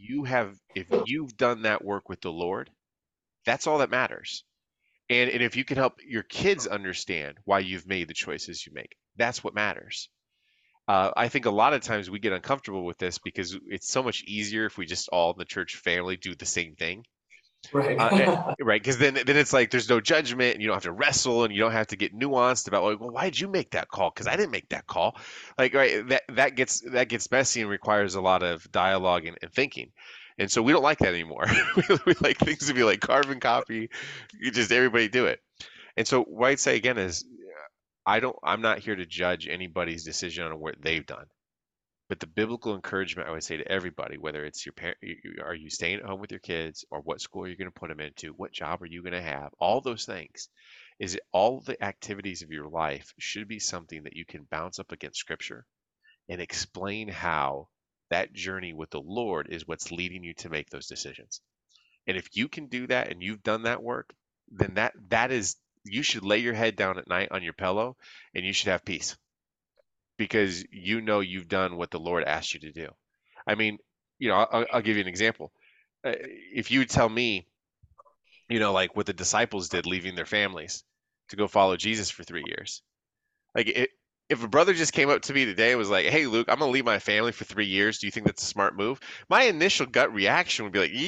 you've done that work with the Lord, that's all that matters. And if you can help your kids understand why you've made the choices you make, that's what matters. I think a lot of times we get uncomfortable with this because it's so much easier if we just all in the church family do the same thing. Right. Right. Because then it's like there's no judgment and you don't have to wrestle and you don't have to get nuanced about like, well, why did you make that call? Because I didn't make that call. Like, right, that gets messy and requires a lot of dialogue and thinking. And so we don't like that anymore. We like things to be like carbon copy. You just everybody do it. And so what I'd say again is I'm not here to judge anybody's decision on what they've done. But the biblical encouragement I would say to everybody, whether it's your parent, are you staying at home with your kids, or what school you're going to put them into, what job are you going to have, all those things, is all the activities of your life should be something that you can bounce up against Scripture and explain how that journey with the Lord is what's leading you to make those decisions. And if you can do that and you've done that work, then that is you should lay your head down at night on your pillow and you should have peace because you know you've done what the Lord asked you to do. I mean, I'll give you an example. If you tell me, like what the disciples did, leaving their families to go follow Jesus for 3 years, if a brother just came up to me today and was like, "Hey, Luke, I'm gonna leave my family for 3 years. Do you think that's a smart move?" My initial gut reaction would be like,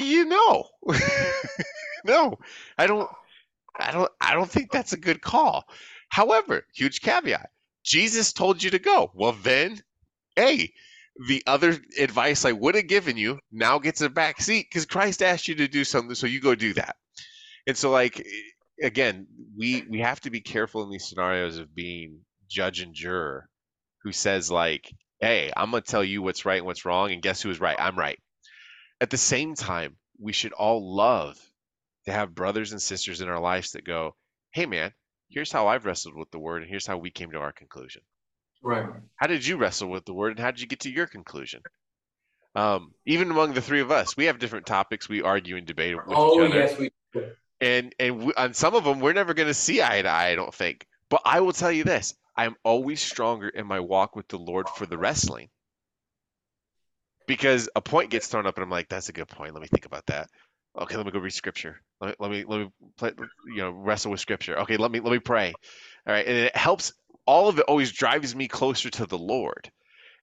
no, I don't, I don't think that's a good call. However, huge caveat: Jesus told you to go. Well, then, hey, the other advice I would have given you now gets a back seat because Christ asked you to do something, so you go do that. And so, like, again, we have to be careful in these scenarios of being judge and juror who says like, "Hey, I'm gonna tell you what's right and what's wrong, and guess who's right? I'm right." At the same time, we should all love to have brothers and sisters in our lives that go, "Hey, man, here's how I've wrestled with the word, and here's how we came to our conclusion." Right. How did you wrestle with the word, and how did you get to your conclusion? Even among the three of us, we have different topics we argue and debate with each other. Yes, we do. And on some of them, we're never going to see eye to eye, I don't think. But I will tell you this: I'm always stronger in my walk with the Lord for the wrestling. Because a point gets thrown up, and I'm like, "That's a good point. Let me think about that. Okay, let me go read Scripture. Let me play, wrestle with Scripture. Okay, let me pray. All right, and it helps. All of it always drives me closer to the Lord.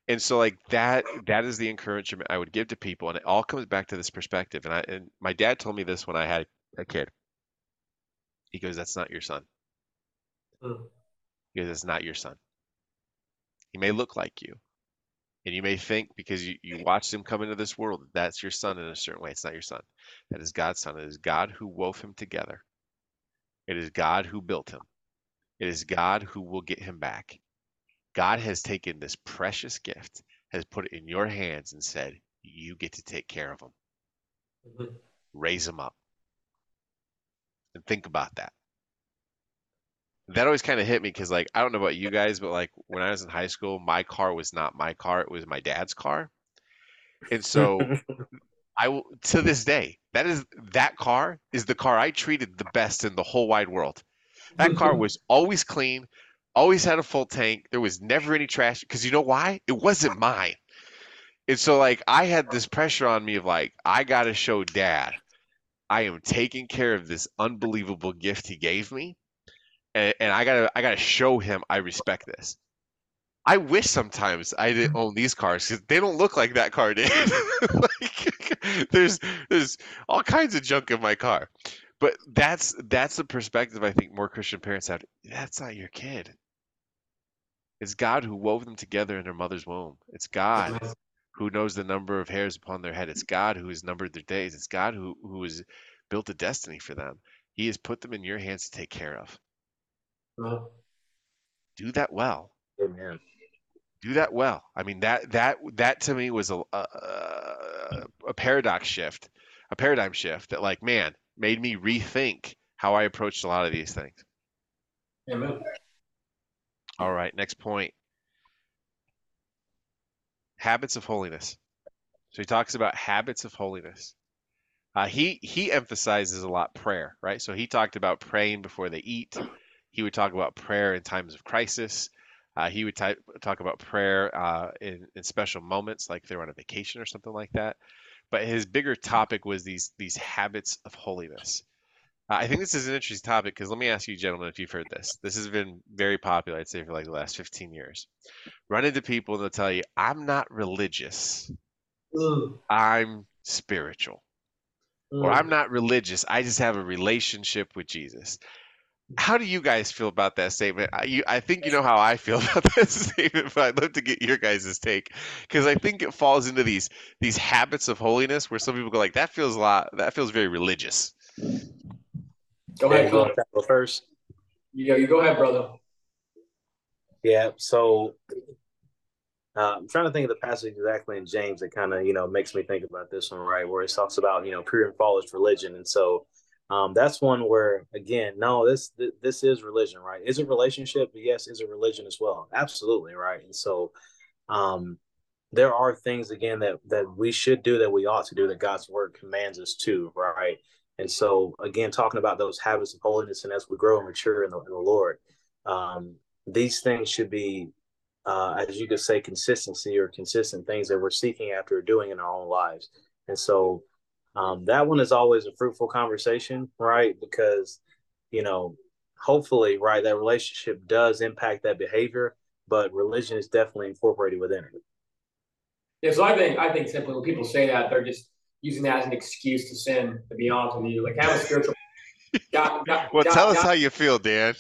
And so like that is the encouragement I would give to people. And it all comes back to this perspective. And my dad told me this when I had a kid. He goes, "That's not your son." Mm. He goes, "That's not your son. He may look like you. And you may think because you watched him come into this world, that that's your son in a certain way. It's not your son. That is God's son. It is God who wove him together. It is God who built him. It is God who will get him back. God has taken this precious gift, has put it in your hands and said, you get to take care of him. Mhm. Raise him up." And think about that. That always kind of hit me because, like, I don't know about you guys, but like when I was in high school, my car was not my car. It was my dad's car. And so I will, to this day, that car is the car I treated the best in the whole wide world. That car was always clean, always had a full tank. There was never any trash because you know why? It wasn't mine. And so like I had this pressure on me of like I got to show dad I am taking care of this unbelievable gift he gave me, and I gotta show him I respect this. I wish sometimes I didn't own these cars because they don't look like that car did. Like, there's all kinds of junk in my car, but that's the perspective I think more Christian parents have. That's not your kid. It's God who wove them together in their mother's womb. It's God Amen. who knows the number of hairs upon their head. It's God who has numbered their days. It's God who has built a destiny for them. He has put them in your hands to take care of. Well, Do that well. Amen. Do that well. I mean that to me was a paradox shift, a paradigm shift that like man made me rethink how I approached a lot of these things. amen. All right, next point. Habits of holiness. So he talks about habits of holiness. He emphasizes a lot prayer, right? So he talked about praying before they eat. He would talk about prayer in times of crisis. He would talk about prayer in special moments, like they're on a vacation or something like that. But his bigger topic was these habits of holiness. I think this is an interesting topic because let me ask you, gentlemen, if you've heard this. This has been very popular, I'd say, for like the last 15 years. Run into people and they'll tell you, "I'm not religious. Mm, I'm spiritual." Or mm. "I'm not religious. I just have a relationship with Jesus." How do you guys feel about that statement? I think you know how I feel about that statement, but I'd love to get your guys' take because I think it falls into these habits of holiness where some people go like, that feels very religious. Go Yeah, ahead, you want Colin. to go first? You go ahead, brother. Yeah. So I'm trying to think of the passage exactly in James that kind of, makes me think about this one, right? Where it talks about, pure and false religion. And so that's one where, again, no, this is religion, right? Is it relationship? But yes, is it religion as well? Absolutely, right? And so um, there are things, again, that we should do, that we ought to do, that God's word commands us to, right? And so, again, talking about those habits of holiness, and as we grow and mature in the Lord, um, these things should be as you could say, consistency or consistent things that we're seeking after doing in our own lives. And so that one is always a fruitful conversation, right? Because, you know, hopefully, right, that relationship does impact that behavior, but religion is definitely incorporated within it. Yeah, so I think simply when people say that, they're just using that as an excuse to sin. To be honest with you, like have a spiritual God. God, Well, God, tell us God how you feel, Dan.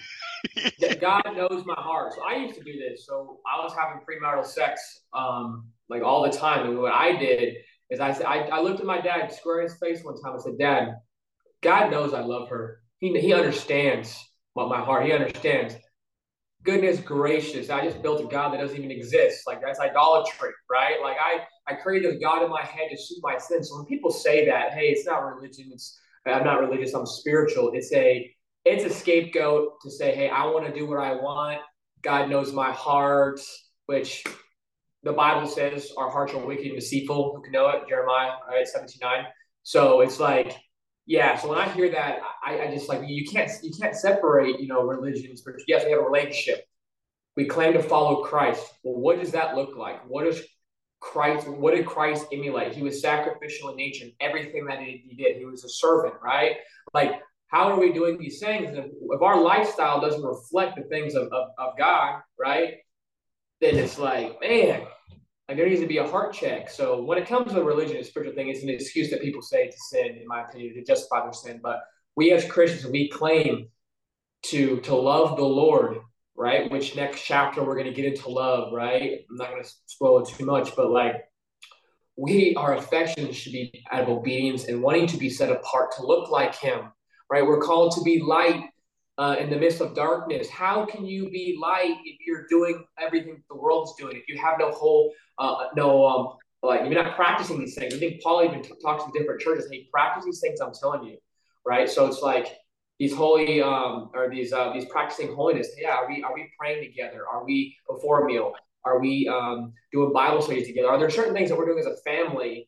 God knows my heart. So I used to do this. So I was having premarital sex, like all the time. And what I did is I looked at my dad square in his face one time. I said, "Dad, God knows I love her. He understands what my heart. He understands. Goodness gracious, I just built a God that doesn't even exist. Like that's idolatry, right? Like I created a God in my head to suit my sins. So when people say that, hey, it's not religion, I'm not religious, I'm spiritual. It's a scapegoat to say, hey, I want to do what I want. God knows my heart, which the Bible says our hearts are wicked and deceitful. Who can know it? Jeremiah, right, 17:9. So it's like, yeah. So when I hear that, I just like you can't separate, religion and spiritual. Yes, we have a relationship. We claim to follow Christ. Well, what does that look like? What did Christ emulate? He was sacrificial in nature. Everything that he did, he was a servant, right? Like, how are we doing these things? And if our lifestyle doesn't reflect the things of God, right? Then it's like, man, like there needs to be a heart check. So when it comes to religion and spiritual thing, it's an excuse that people say to sin, in my opinion, to justify their sin. But we as Christians, we claim to love the Lord, right? Which next chapter we're going to get into love, right? I'm not going to spoil it too much, but like our affections should be out of obedience and wanting to be set apart to look like Him, right? We're called to be light in the midst of darkness. How can you be light if you're doing everything the world's doing? If you have like you're not practicing these things. I think Paul even talks to different churches. Hey, practice these things I'm telling you, right? So it's like these holy or these practicing holiness. Yeah, are we praying together? Are we before a meal? Are we doing Bible studies together? Are there certain things that we're doing as a family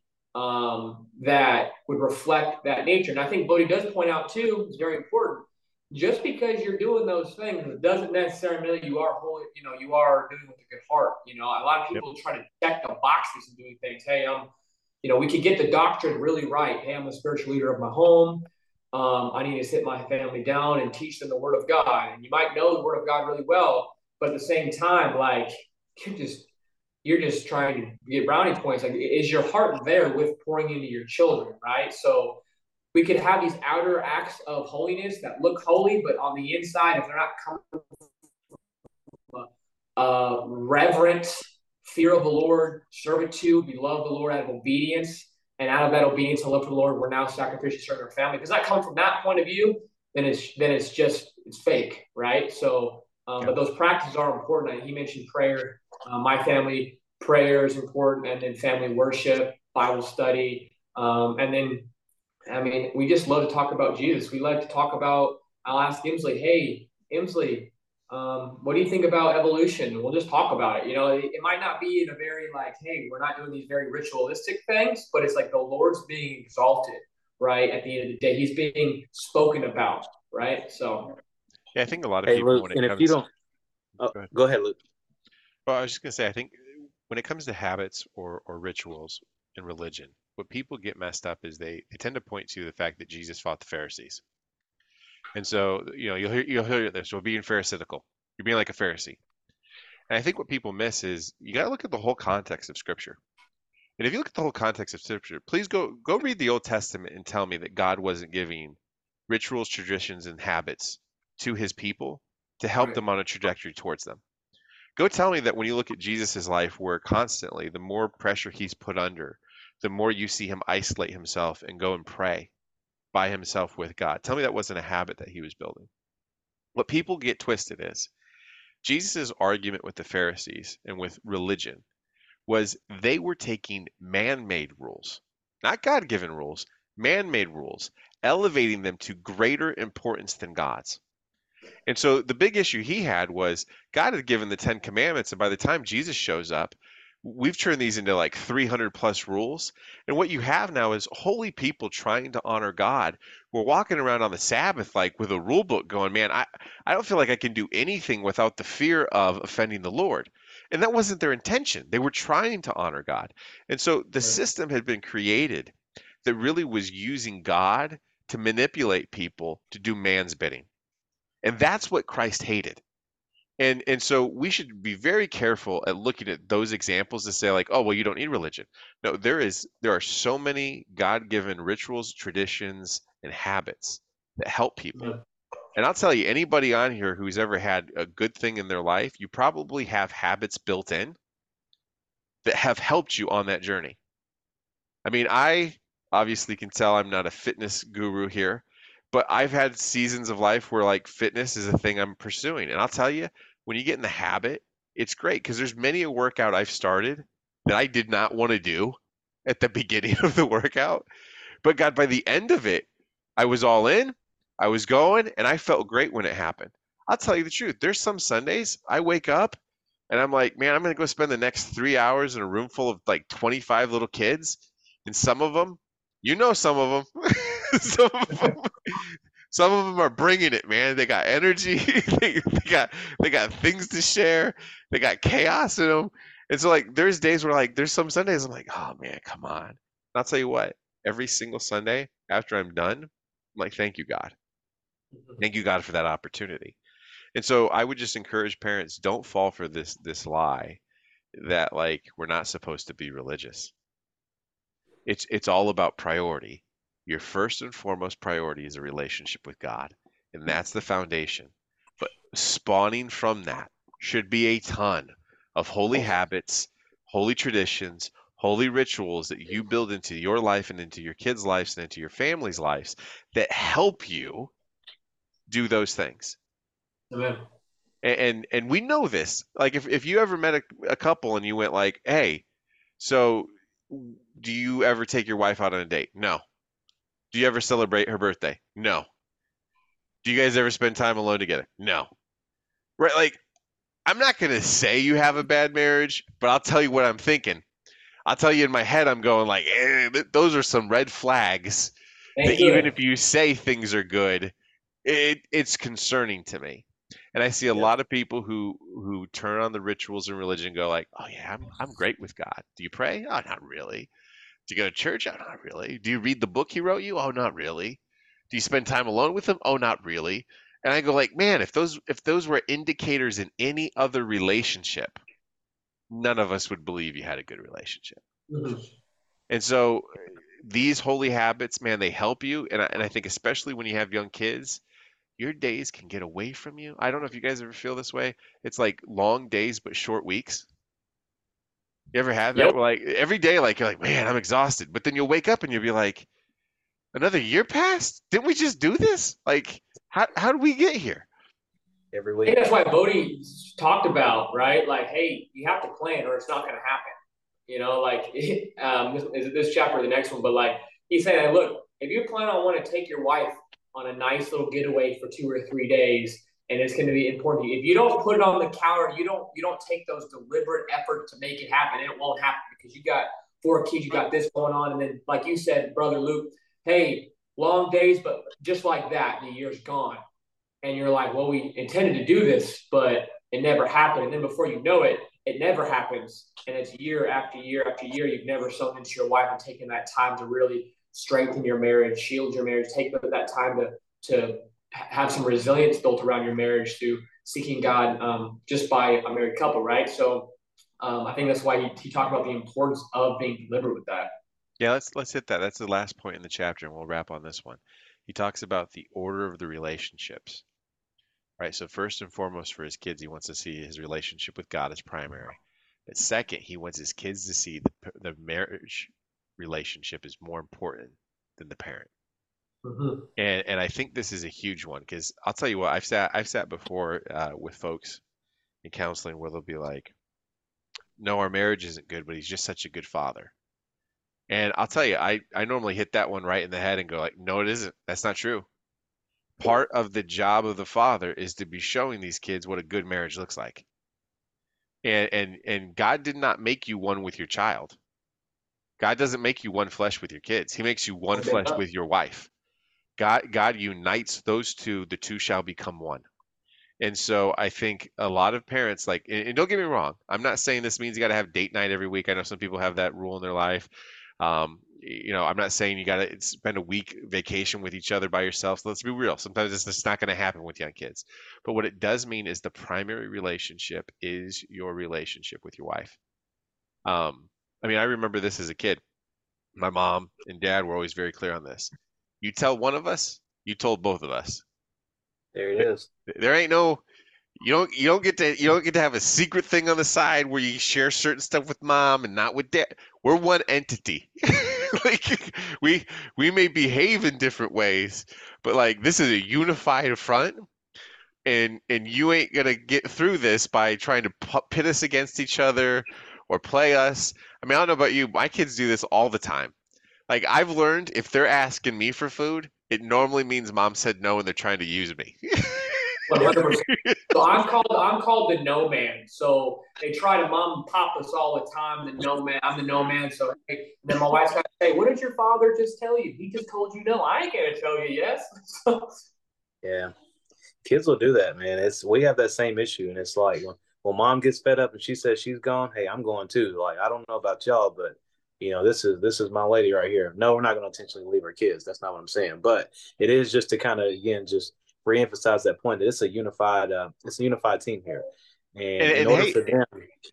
that would reflect that nature? And I think Bodhi does point out too, is very important. Just because you're doing those things doesn't necessarily mean you are holy. You are doing with a good heart. A lot of Yep. people try to check the boxes and doing things. Hey, we could get the doctrine really right. Hey, I'm the spiritual leader of my home. I need to sit my family down and teach them the Word of God. And you might know the Word of God really well, but at the same time, like you're just trying to get brownie points. Like, is your heart there with pouring into your children, right? So we could have these outer acts of holiness that look holy, but on the inside, if they're not coming from reverence, fear of the Lord, servitude, we love the Lord out of obedience, and out of that obedience and love for the Lord, we're now sacrificially serving our family. Because that comes from that point of view, then it's fake, right? So, but those practices are important. He mentioned prayer. My family prayer is important, and then family worship, Bible study, and then I mean, we just love to talk about Jesus. We like to talk about. I'll ask Imsley, hey, Imsley, what do you think about evolution? We'll just talk about it. It might not be in a very like, hey, we're not doing these very ritualistic things, but it's like the Lord's being exalted, right? At the end of the day, He's being spoken about, right? So, Yeah, I think a lot of Hey, people Luke, when it and if you comes, don't, oh, go ahead. go ahead, Luke. Well, I was just gonna say, I think when it comes to habits or rituals in religion, what people get messed up is they tend to point to the fact that Jesus fought the Pharisees. And so, you'll hear this, well, being pharisaical. You're being like a Pharisee. And I think what people miss is you got to look at the whole context of Scripture. And if you look at the whole context of Scripture, please go read the Old Testament and tell me that God wasn't giving rituals, traditions, and habits to His people to help right. them on a trajectory towards them. Go tell me that when you look at Jesus' life, where constantly the more pressure he's put under, the more you see him isolate himself and go and pray by himself with God. Tell me that wasn't a habit that he was building. What people get twisted is Jesus' argument with the Pharisees and with religion was they were taking man-made rules, not God-given rules, man-made rules, elevating them to greater importance than God's. And so the big issue he had was God had given the 10 commandments, and by the time Jesus shows up, we've turned these into like 300 plus rules. And what you have now is holy people trying to honor God. We're walking around on the Sabbath like with a rule book going, man, I don't feel like I can do anything without the fear of offending the Lord. And that wasn't their intention. They were trying to honor God. And so the Right. system had been created that really was using God to manipulate people to do man's bidding. And that's what Christ hated. And so we should be very careful at looking at those examples to say like, oh, well, you don't need religion. No, there are so many God-given rituals, traditions, and habits that help people. Yeah. And I'll tell you, anybody on here who's ever had a good thing in their life, you probably have habits built in that have helped you on that journey. I mean, I obviously can tell I'm not a fitness guru here, but I've had seasons of life where like fitness is a thing I'm pursuing. And I'll tell you, when you get in the habit, it's great because there's many a workout I've started that I did not want to do at the beginning of the workout. But God, by the end of it, I was all in, I was going, and I felt great when it happened. I'll tell you the truth. There's some Sundays I wake up and I'm like, man, I'm going to go spend the next 3 hours in a room full of like 25 little kids. And some of them, some of them, some of them, some of them are bringing it, man. They got energy. they got things to share. They got chaos in them. And so like, there's days where like, there's some Sundays I'm like, oh man, come on. And I'll tell you what, every single Sunday after I'm done, I'm like, thank you, God. Thank you, God, for that opportunity. And so I would just encourage parents, don't fall for this lie that like we're not supposed to be religious. It's all about priority. Your first and foremost priority is a relationship with God, and that's the foundation. But spawning from that should be a ton of holy habits, holy traditions, holy rituals that you build into your life and into your kids' lives and into your family's lives that help you do those things. Amen. And we know this. Like if you ever met a couple and you went like, "Hey, so do you ever take your wife out on a date?" No. Do you ever celebrate her birthday? No. Do you guys ever spend time alone together? No. Right? Like, I'm not going to say you have a bad marriage, but I'll tell you what I'm thinking. I'll tell you in my head, I'm going like, those are some red flags that Ain't even good. if you say things are good, it's concerning to me. And I see a Yeah. lot of people who turn on the rituals and religion and go like, oh yeah, I'm great with God. Do you pray? Oh, not really. Do you go to church? Oh, not really. Do you read the book he wrote you? Oh, not really. Do you spend time alone with him? Oh, not really. And I go like, man, if those were indicators in any other relationship, none of us would believe you had a good relationship. Mhm. And so these holy habits, man, they help you. And I think especially when you have young kids, your days can get away from you. I don't know if you guys ever feel this way. It's like long days but short weeks. You ever have that? Yep. Where like every day, like you're like, man, I'm exhausted. But then you'll wake up and you'll be like, another year passed? Didn't we just do this? Like, how did we get here? Every I think week. that's why Bodie talked about, right? Like, hey, you have to plan or it's not going to happen. You know, like this chapter or the next one, but like he's saying, look, if you plan on wanting to take your wife on a nice little getaway for 2 or 3 days, and it's going to be important to you, if you don't put it on the calendar, you don't take those deliberate efforts to make it happen, it won't happen because you got 4 kids, you got this going on, and then like you said, brother Luke, hey, long days, but just like that, the year's gone, and you're like, well, we intended to do this, but it never happened, and then before you know it, it never happens. And it's year after year after year. You've never sown into your wife and taken that time to really strengthen your marriage, shield your marriage, take that time to have some resilience built around your marriage through seeking God just by a married couple, right? So I think that's why he talked about the importance of being deliberate with that. Yeah, let's hit that. That's the last point in the chapter, and we'll wrap on this one. He talks about the order of the relationships. Right. So first and foremost for his kids, he wants to see his relationship with God as primary. But second, he wants his kids to see the marriage relationship is more important than the parent. Mm-hmm. And I think this is a huge one because I'll tell you what, I've sat before with folks in counseling where they'll be like, no, our marriage isn't good, but he's just such a good father. And I'll tell you, I normally hit that one right in the head and go like, no, it isn't. That's not true. Part of the job of the father is to be showing these kids what a good marriage looks like. And God did not make you one with your child. God doesn't make you one flesh with your kids. He makes you one flesh with your wife. God unites those two, the two shall become one. And so I think a lot of parents like, and don't get me wrong, I'm not saying this means you got to have date night every week. I know some people have that rule in their life. I'm not saying you got to spend a week vacation with each other by yourself. So let's be real. Sometimes it's just not going to happen with young kids. But what it does mean is the primary relationship is your relationship with your wife. I remember this as a kid. My mom and dad were always very clear on this. You tell one of us, you told both of us. There it is. There ain't no you don't get to have a secret thing on the side where you share certain stuff with mom and not with dad. We're one entity. Like we may behave in different ways, but like this is a unified front, and you ain't gonna get through this by trying to pit us against each other or play us. I mean, I don't know about you, my kids do this all the time. Like I've learned if they're asking me for food, it normally means mom said no and they're trying to use me. 100%. So I'm called the no man. So they try to mom and pop us all the time. The no man. I'm the no man. So hey, then my wife's got to say, "What did your father just tell you? He just told you no. I ain't gonna tell you yes." So, Yeah. Kids will do that, man. We have that same issue, and it's like when mom gets fed up and she says she's gone, hey, I'm going too. Like I don't know about y'all, but this is my lady right here. No, we're not going to intentionally leave our kids. That's not what I'm saying. But it is just to kind of again just reemphasize that point that it's a unified team here, and And, in and order hey, for them,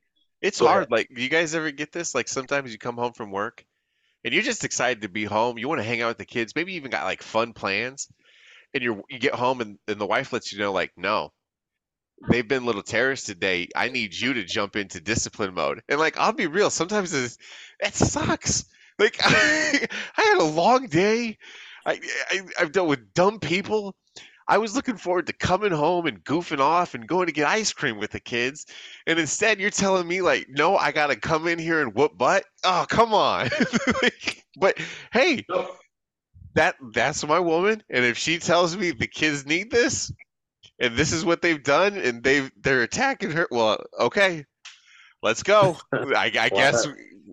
It's Go ahead. hard. Like, do you guys ever get this? Like, sometimes you come home from work and you're just excited to be home. You want to hang out with the kids. Maybe you even got like fun plans, and you get home and the wife lets you know, like, no, they've been little terrorists today. I need you to jump into discipline mode. And like, I'll be real, sometimes it sucks. Like, I had a long day. I've dealt with dumb people. I was looking forward to coming home and goofing off and going to get ice cream with the kids. And instead, you're telling me, like, no, I got to come in here and whoop butt. Oh, come on. Like, but hey, No, that's my woman. And if she tells me the kids need this, and this is what they've done, and they're attacking her. Well, okay, let's go. I Why guess, not?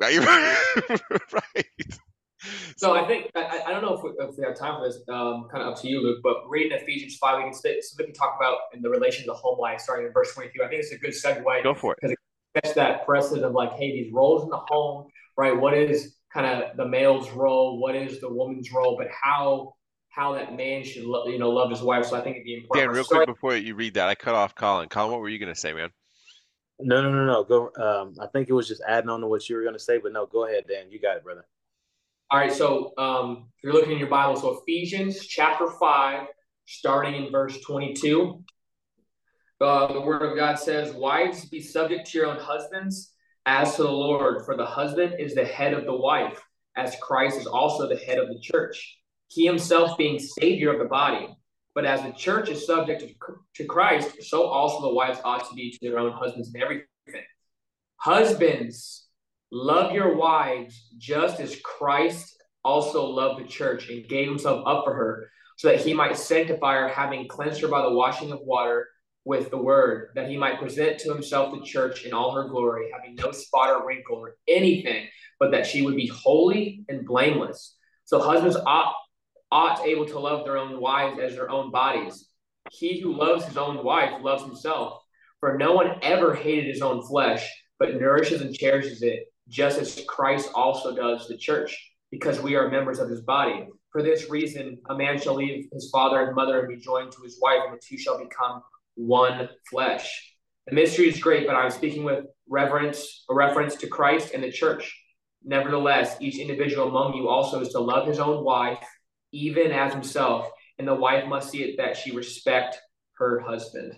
right. so So I think I don't know if we have time for this. Kind of up to you, Luke. But reading Ephesians 5, we can specifically talk about in the relation to the home life, starting in verse 22. I think it's a good segue go for it. because it gets that precedent of like, hey, these roles in the home, right? What is kind of the male's role? What is the woman's role? But how that man should love his wife. So I think it'd be important Dan, for us real to quick start. before you read that, I cut off Colin. Colin, what were you gonna say, man? No, no, no, no. Go. I think it was just adding on to what you were going to say, but no, go ahead, Dan. You got it, brother. All right, so if you're looking in your Bible, so Ephesians chapter 5, starting in verse 22. The word of God says, wives, be subject to your own husbands as to the Lord, for the husband is the head of the wife, as Christ is also the head of the church, he himself being Savior of the body. But as the church is subject to Christ, so also the wives ought to be to their own husbands in everything. Husbands, love your wives just as Christ also loved the church and gave himself up for her, so that he might sanctify her, having cleansed her by the washing of water with the word, that he might present to himself the church in all her glory, having no spot or wrinkle or anything, but that she would be holy and blameless. So husbands ought able to love their own wives as their own bodies. He who loves his own wife loves himself. For no one ever hated his own flesh, but nourishes and cherishes it, just as Christ also does the church, because we are members of his body. For this reason, a man shall leave his father and mother and be joined to his wife, and the two shall become one flesh. The mystery is great, but I'm speaking with a reference to Christ and the church. Nevertheless, each individual among you also is to love his own wife, even as himself, and the wife must see it that she respect her husband.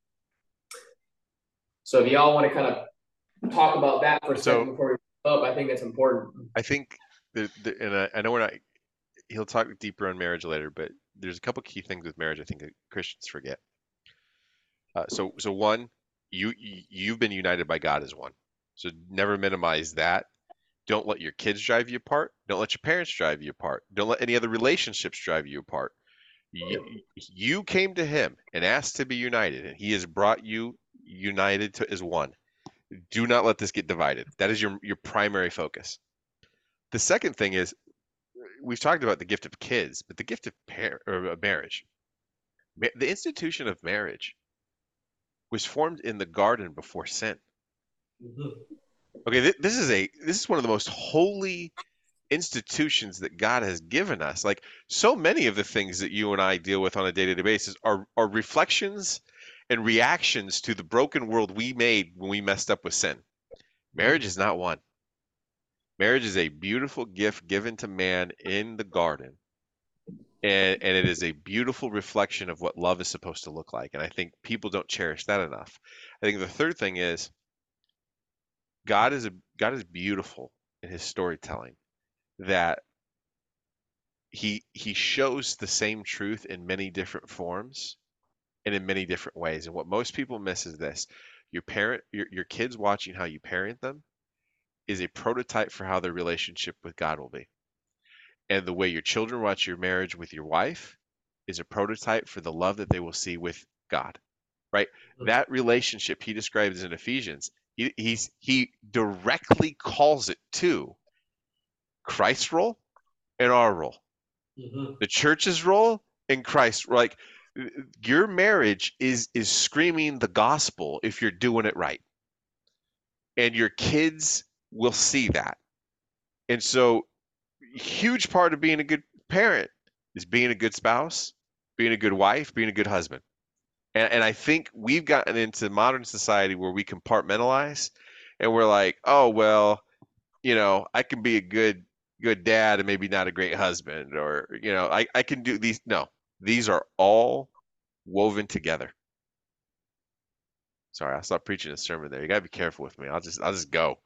So if y'all want to kind of talk about that for a second So before we wrap up, I think that's important. I think and I know we're not. He'll talk deeper on marriage later, but there's a couple key things with marriage I think that Christians forget. So one, you've been united by God as one. So never minimize that. Don't let your kids drive you apart. Don't let your parents drive you apart. Don't let any other relationships drive you apart. You came to him and asked to be united, and he has brought you united to as one. Do not let this get divided. That is your primary focus. The second thing is we've talked about the gift of kids, but the gift of marriage, the institution of marriage was formed in the garden before sin. Mm-hmm. Okay, this is one of the most holy institutions that God has given us. Like so many of the things that you and I deal with on a day-to-day basis are reflections and reactions to the broken world we made when we messed up with sin. Marriage is not one. Marriage is a beautiful gift given to man in the garden. And it is a beautiful reflection of what love is supposed to look like. And I think people don't cherish that enough. I think the third thing is God is beautiful in his storytelling, that he shows the same truth in many different forms and in many different ways. And what most people miss is this: your kids watching how you parent them is a prototype for how their relationship with God will be. And the way your children watch your marriage with your wife is a prototype for the love that they will see with God. Right? That relationship he describes in Ephesians, he directly calls it to Christ's role and our role. Mm-hmm. The church's role and Christ. Like your marriage is screaming the gospel if you're doing it right. And your kids will see that. And so huge part of being a good parent is being a good spouse, being a good wife, being a good husband. And I think we've gotten into modern society where we compartmentalize and we're like, oh well, I can be a good dad and maybe not a great husband, or I can do these. No, these are all woven together. Sorry, I'll stop preaching a sermon there. You gotta be careful with me. I'll just go.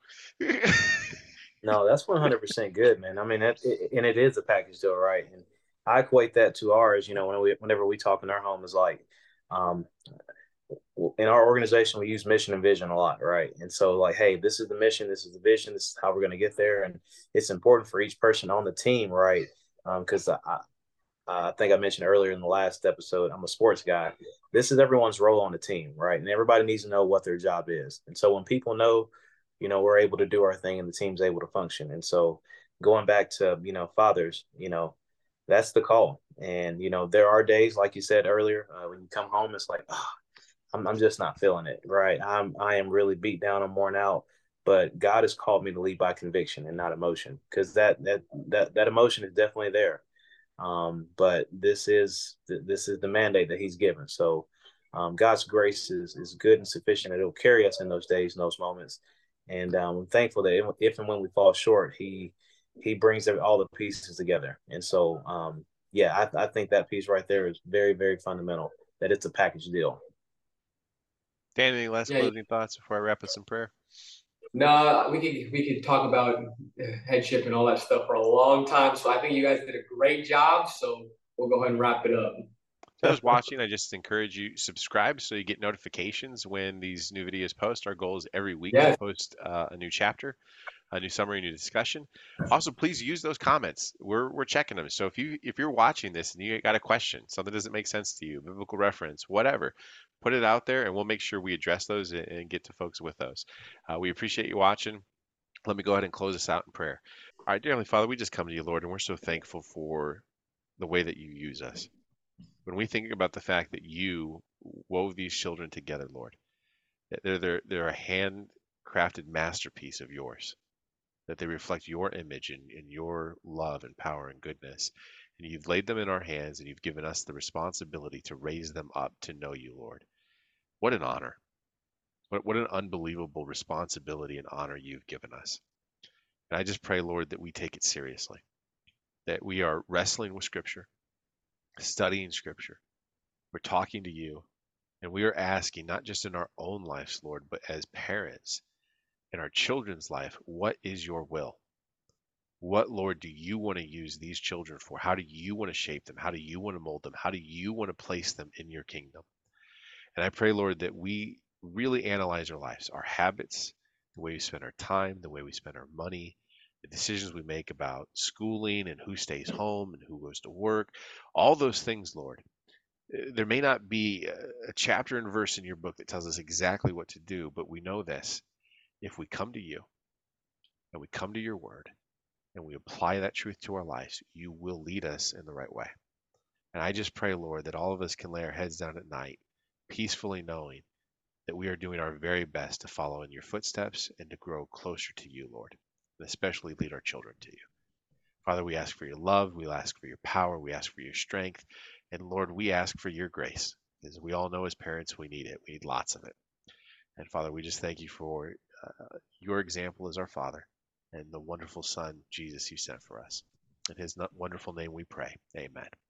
No, that's 100% good, man. I mean, and it is a package deal, right? And I equate that to ours. Whenever we talk in our home, is like, um, in our organization, we use mission and vision a lot, right? And so, like, hey, this is the mission, this is the vision, this is how we're going to get there, and it's important for each person on the team, right? Because I think I mentioned earlier in the last episode, I'm a sports guy. This is everyone's role on the team, right? And everybody needs to know what their job is. And so when people know, we're able to do our thing and the team's able to function. And so going back to, fathers, that's the call. And, there are days, like you said earlier, when you come home, it's like, oh, I'm just not feeling it, right? I am really beat down. I'm worn out. But God has called me to lead by conviction and not emotion, because that emotion is definitely there. But this is the mandate that He's given. So God's grace is good and sufficient, and it'll carry us in those days, in those moments. And I'm thankful that if and when we fall short, He brings all the pieces together. And so, yeah, I think that piece right there is very, very fundamental. That it's a package deal. Dan, any last Yeah. closing thoughts before I wrap us in prayer? No, we could talk about headship and all that stuff for a long time. So I think you guys did a great job. So we'll go ahead and wrap it up. To those watching, I just encourage you subscribe so you get notifications when these new videos post. Our goal is every week to Yes. post a new chapter, a new summary, a new discussion. Also, please use those comments. We're checking them. So if you're watching this and you got a question, something doesn't make sense to you, biblical reference, whatever, put it out there and we'll make sure we address those and get to folks with those. We appreciate you watching. Let me go ahead and close this out in prayer. All right, dear Heavenly Father, we just come to you, Lord, and we're so thankful for the way that you use us. When we think about the fact that you wove these children together, Lord, that they're a handcrafted masterpiece of yours, that they reflect your image and your love and power and goodness. And you've laid them in our hands and you've given us the responsibility to raise them up to know you, Lord. What an honor. What an unbelievable responsibility and honor you've given us. And I just pray, Lord, that we take it seriously, that we are wrestling with Scripture, studying Scripture. We're talking to you, and we are asking, not just in our own lives, Lord, but as parents in our children's life, what is your will? What, Lord, do you want to use these children for? How do you want to shape them? How do you want to mold them? How do you want to place them in your kingdom? And I pray, Lord, that we really analyze our lives, our habits, the way we spend our time, the way we spend our money, the decisions we make about schooling and who stays home and who goes to work, all those things, Lord. There may not be a chapter and verse in your book that tells us exactly what to do, but we know this. If we come to you and we come to your word and we apply that truth to our lives, you will lead us in the right way. And I just pray, Lord, that all of us can lay our heads down at night, peacefully knowing that we are doing our very best to follow in your footsteps and to grow closer to you, Lord, and especially lead our children to you. Father, we ask for your love, we ask for your power, we ask for your strength, and Lord, we ask for your grace. As we all know as parents, we need it. We need lots of it. And Father, we just thank you for your example as our Father and the wonderful Son, Jesus, you sent for us. In his wonderful name we pray. Amen.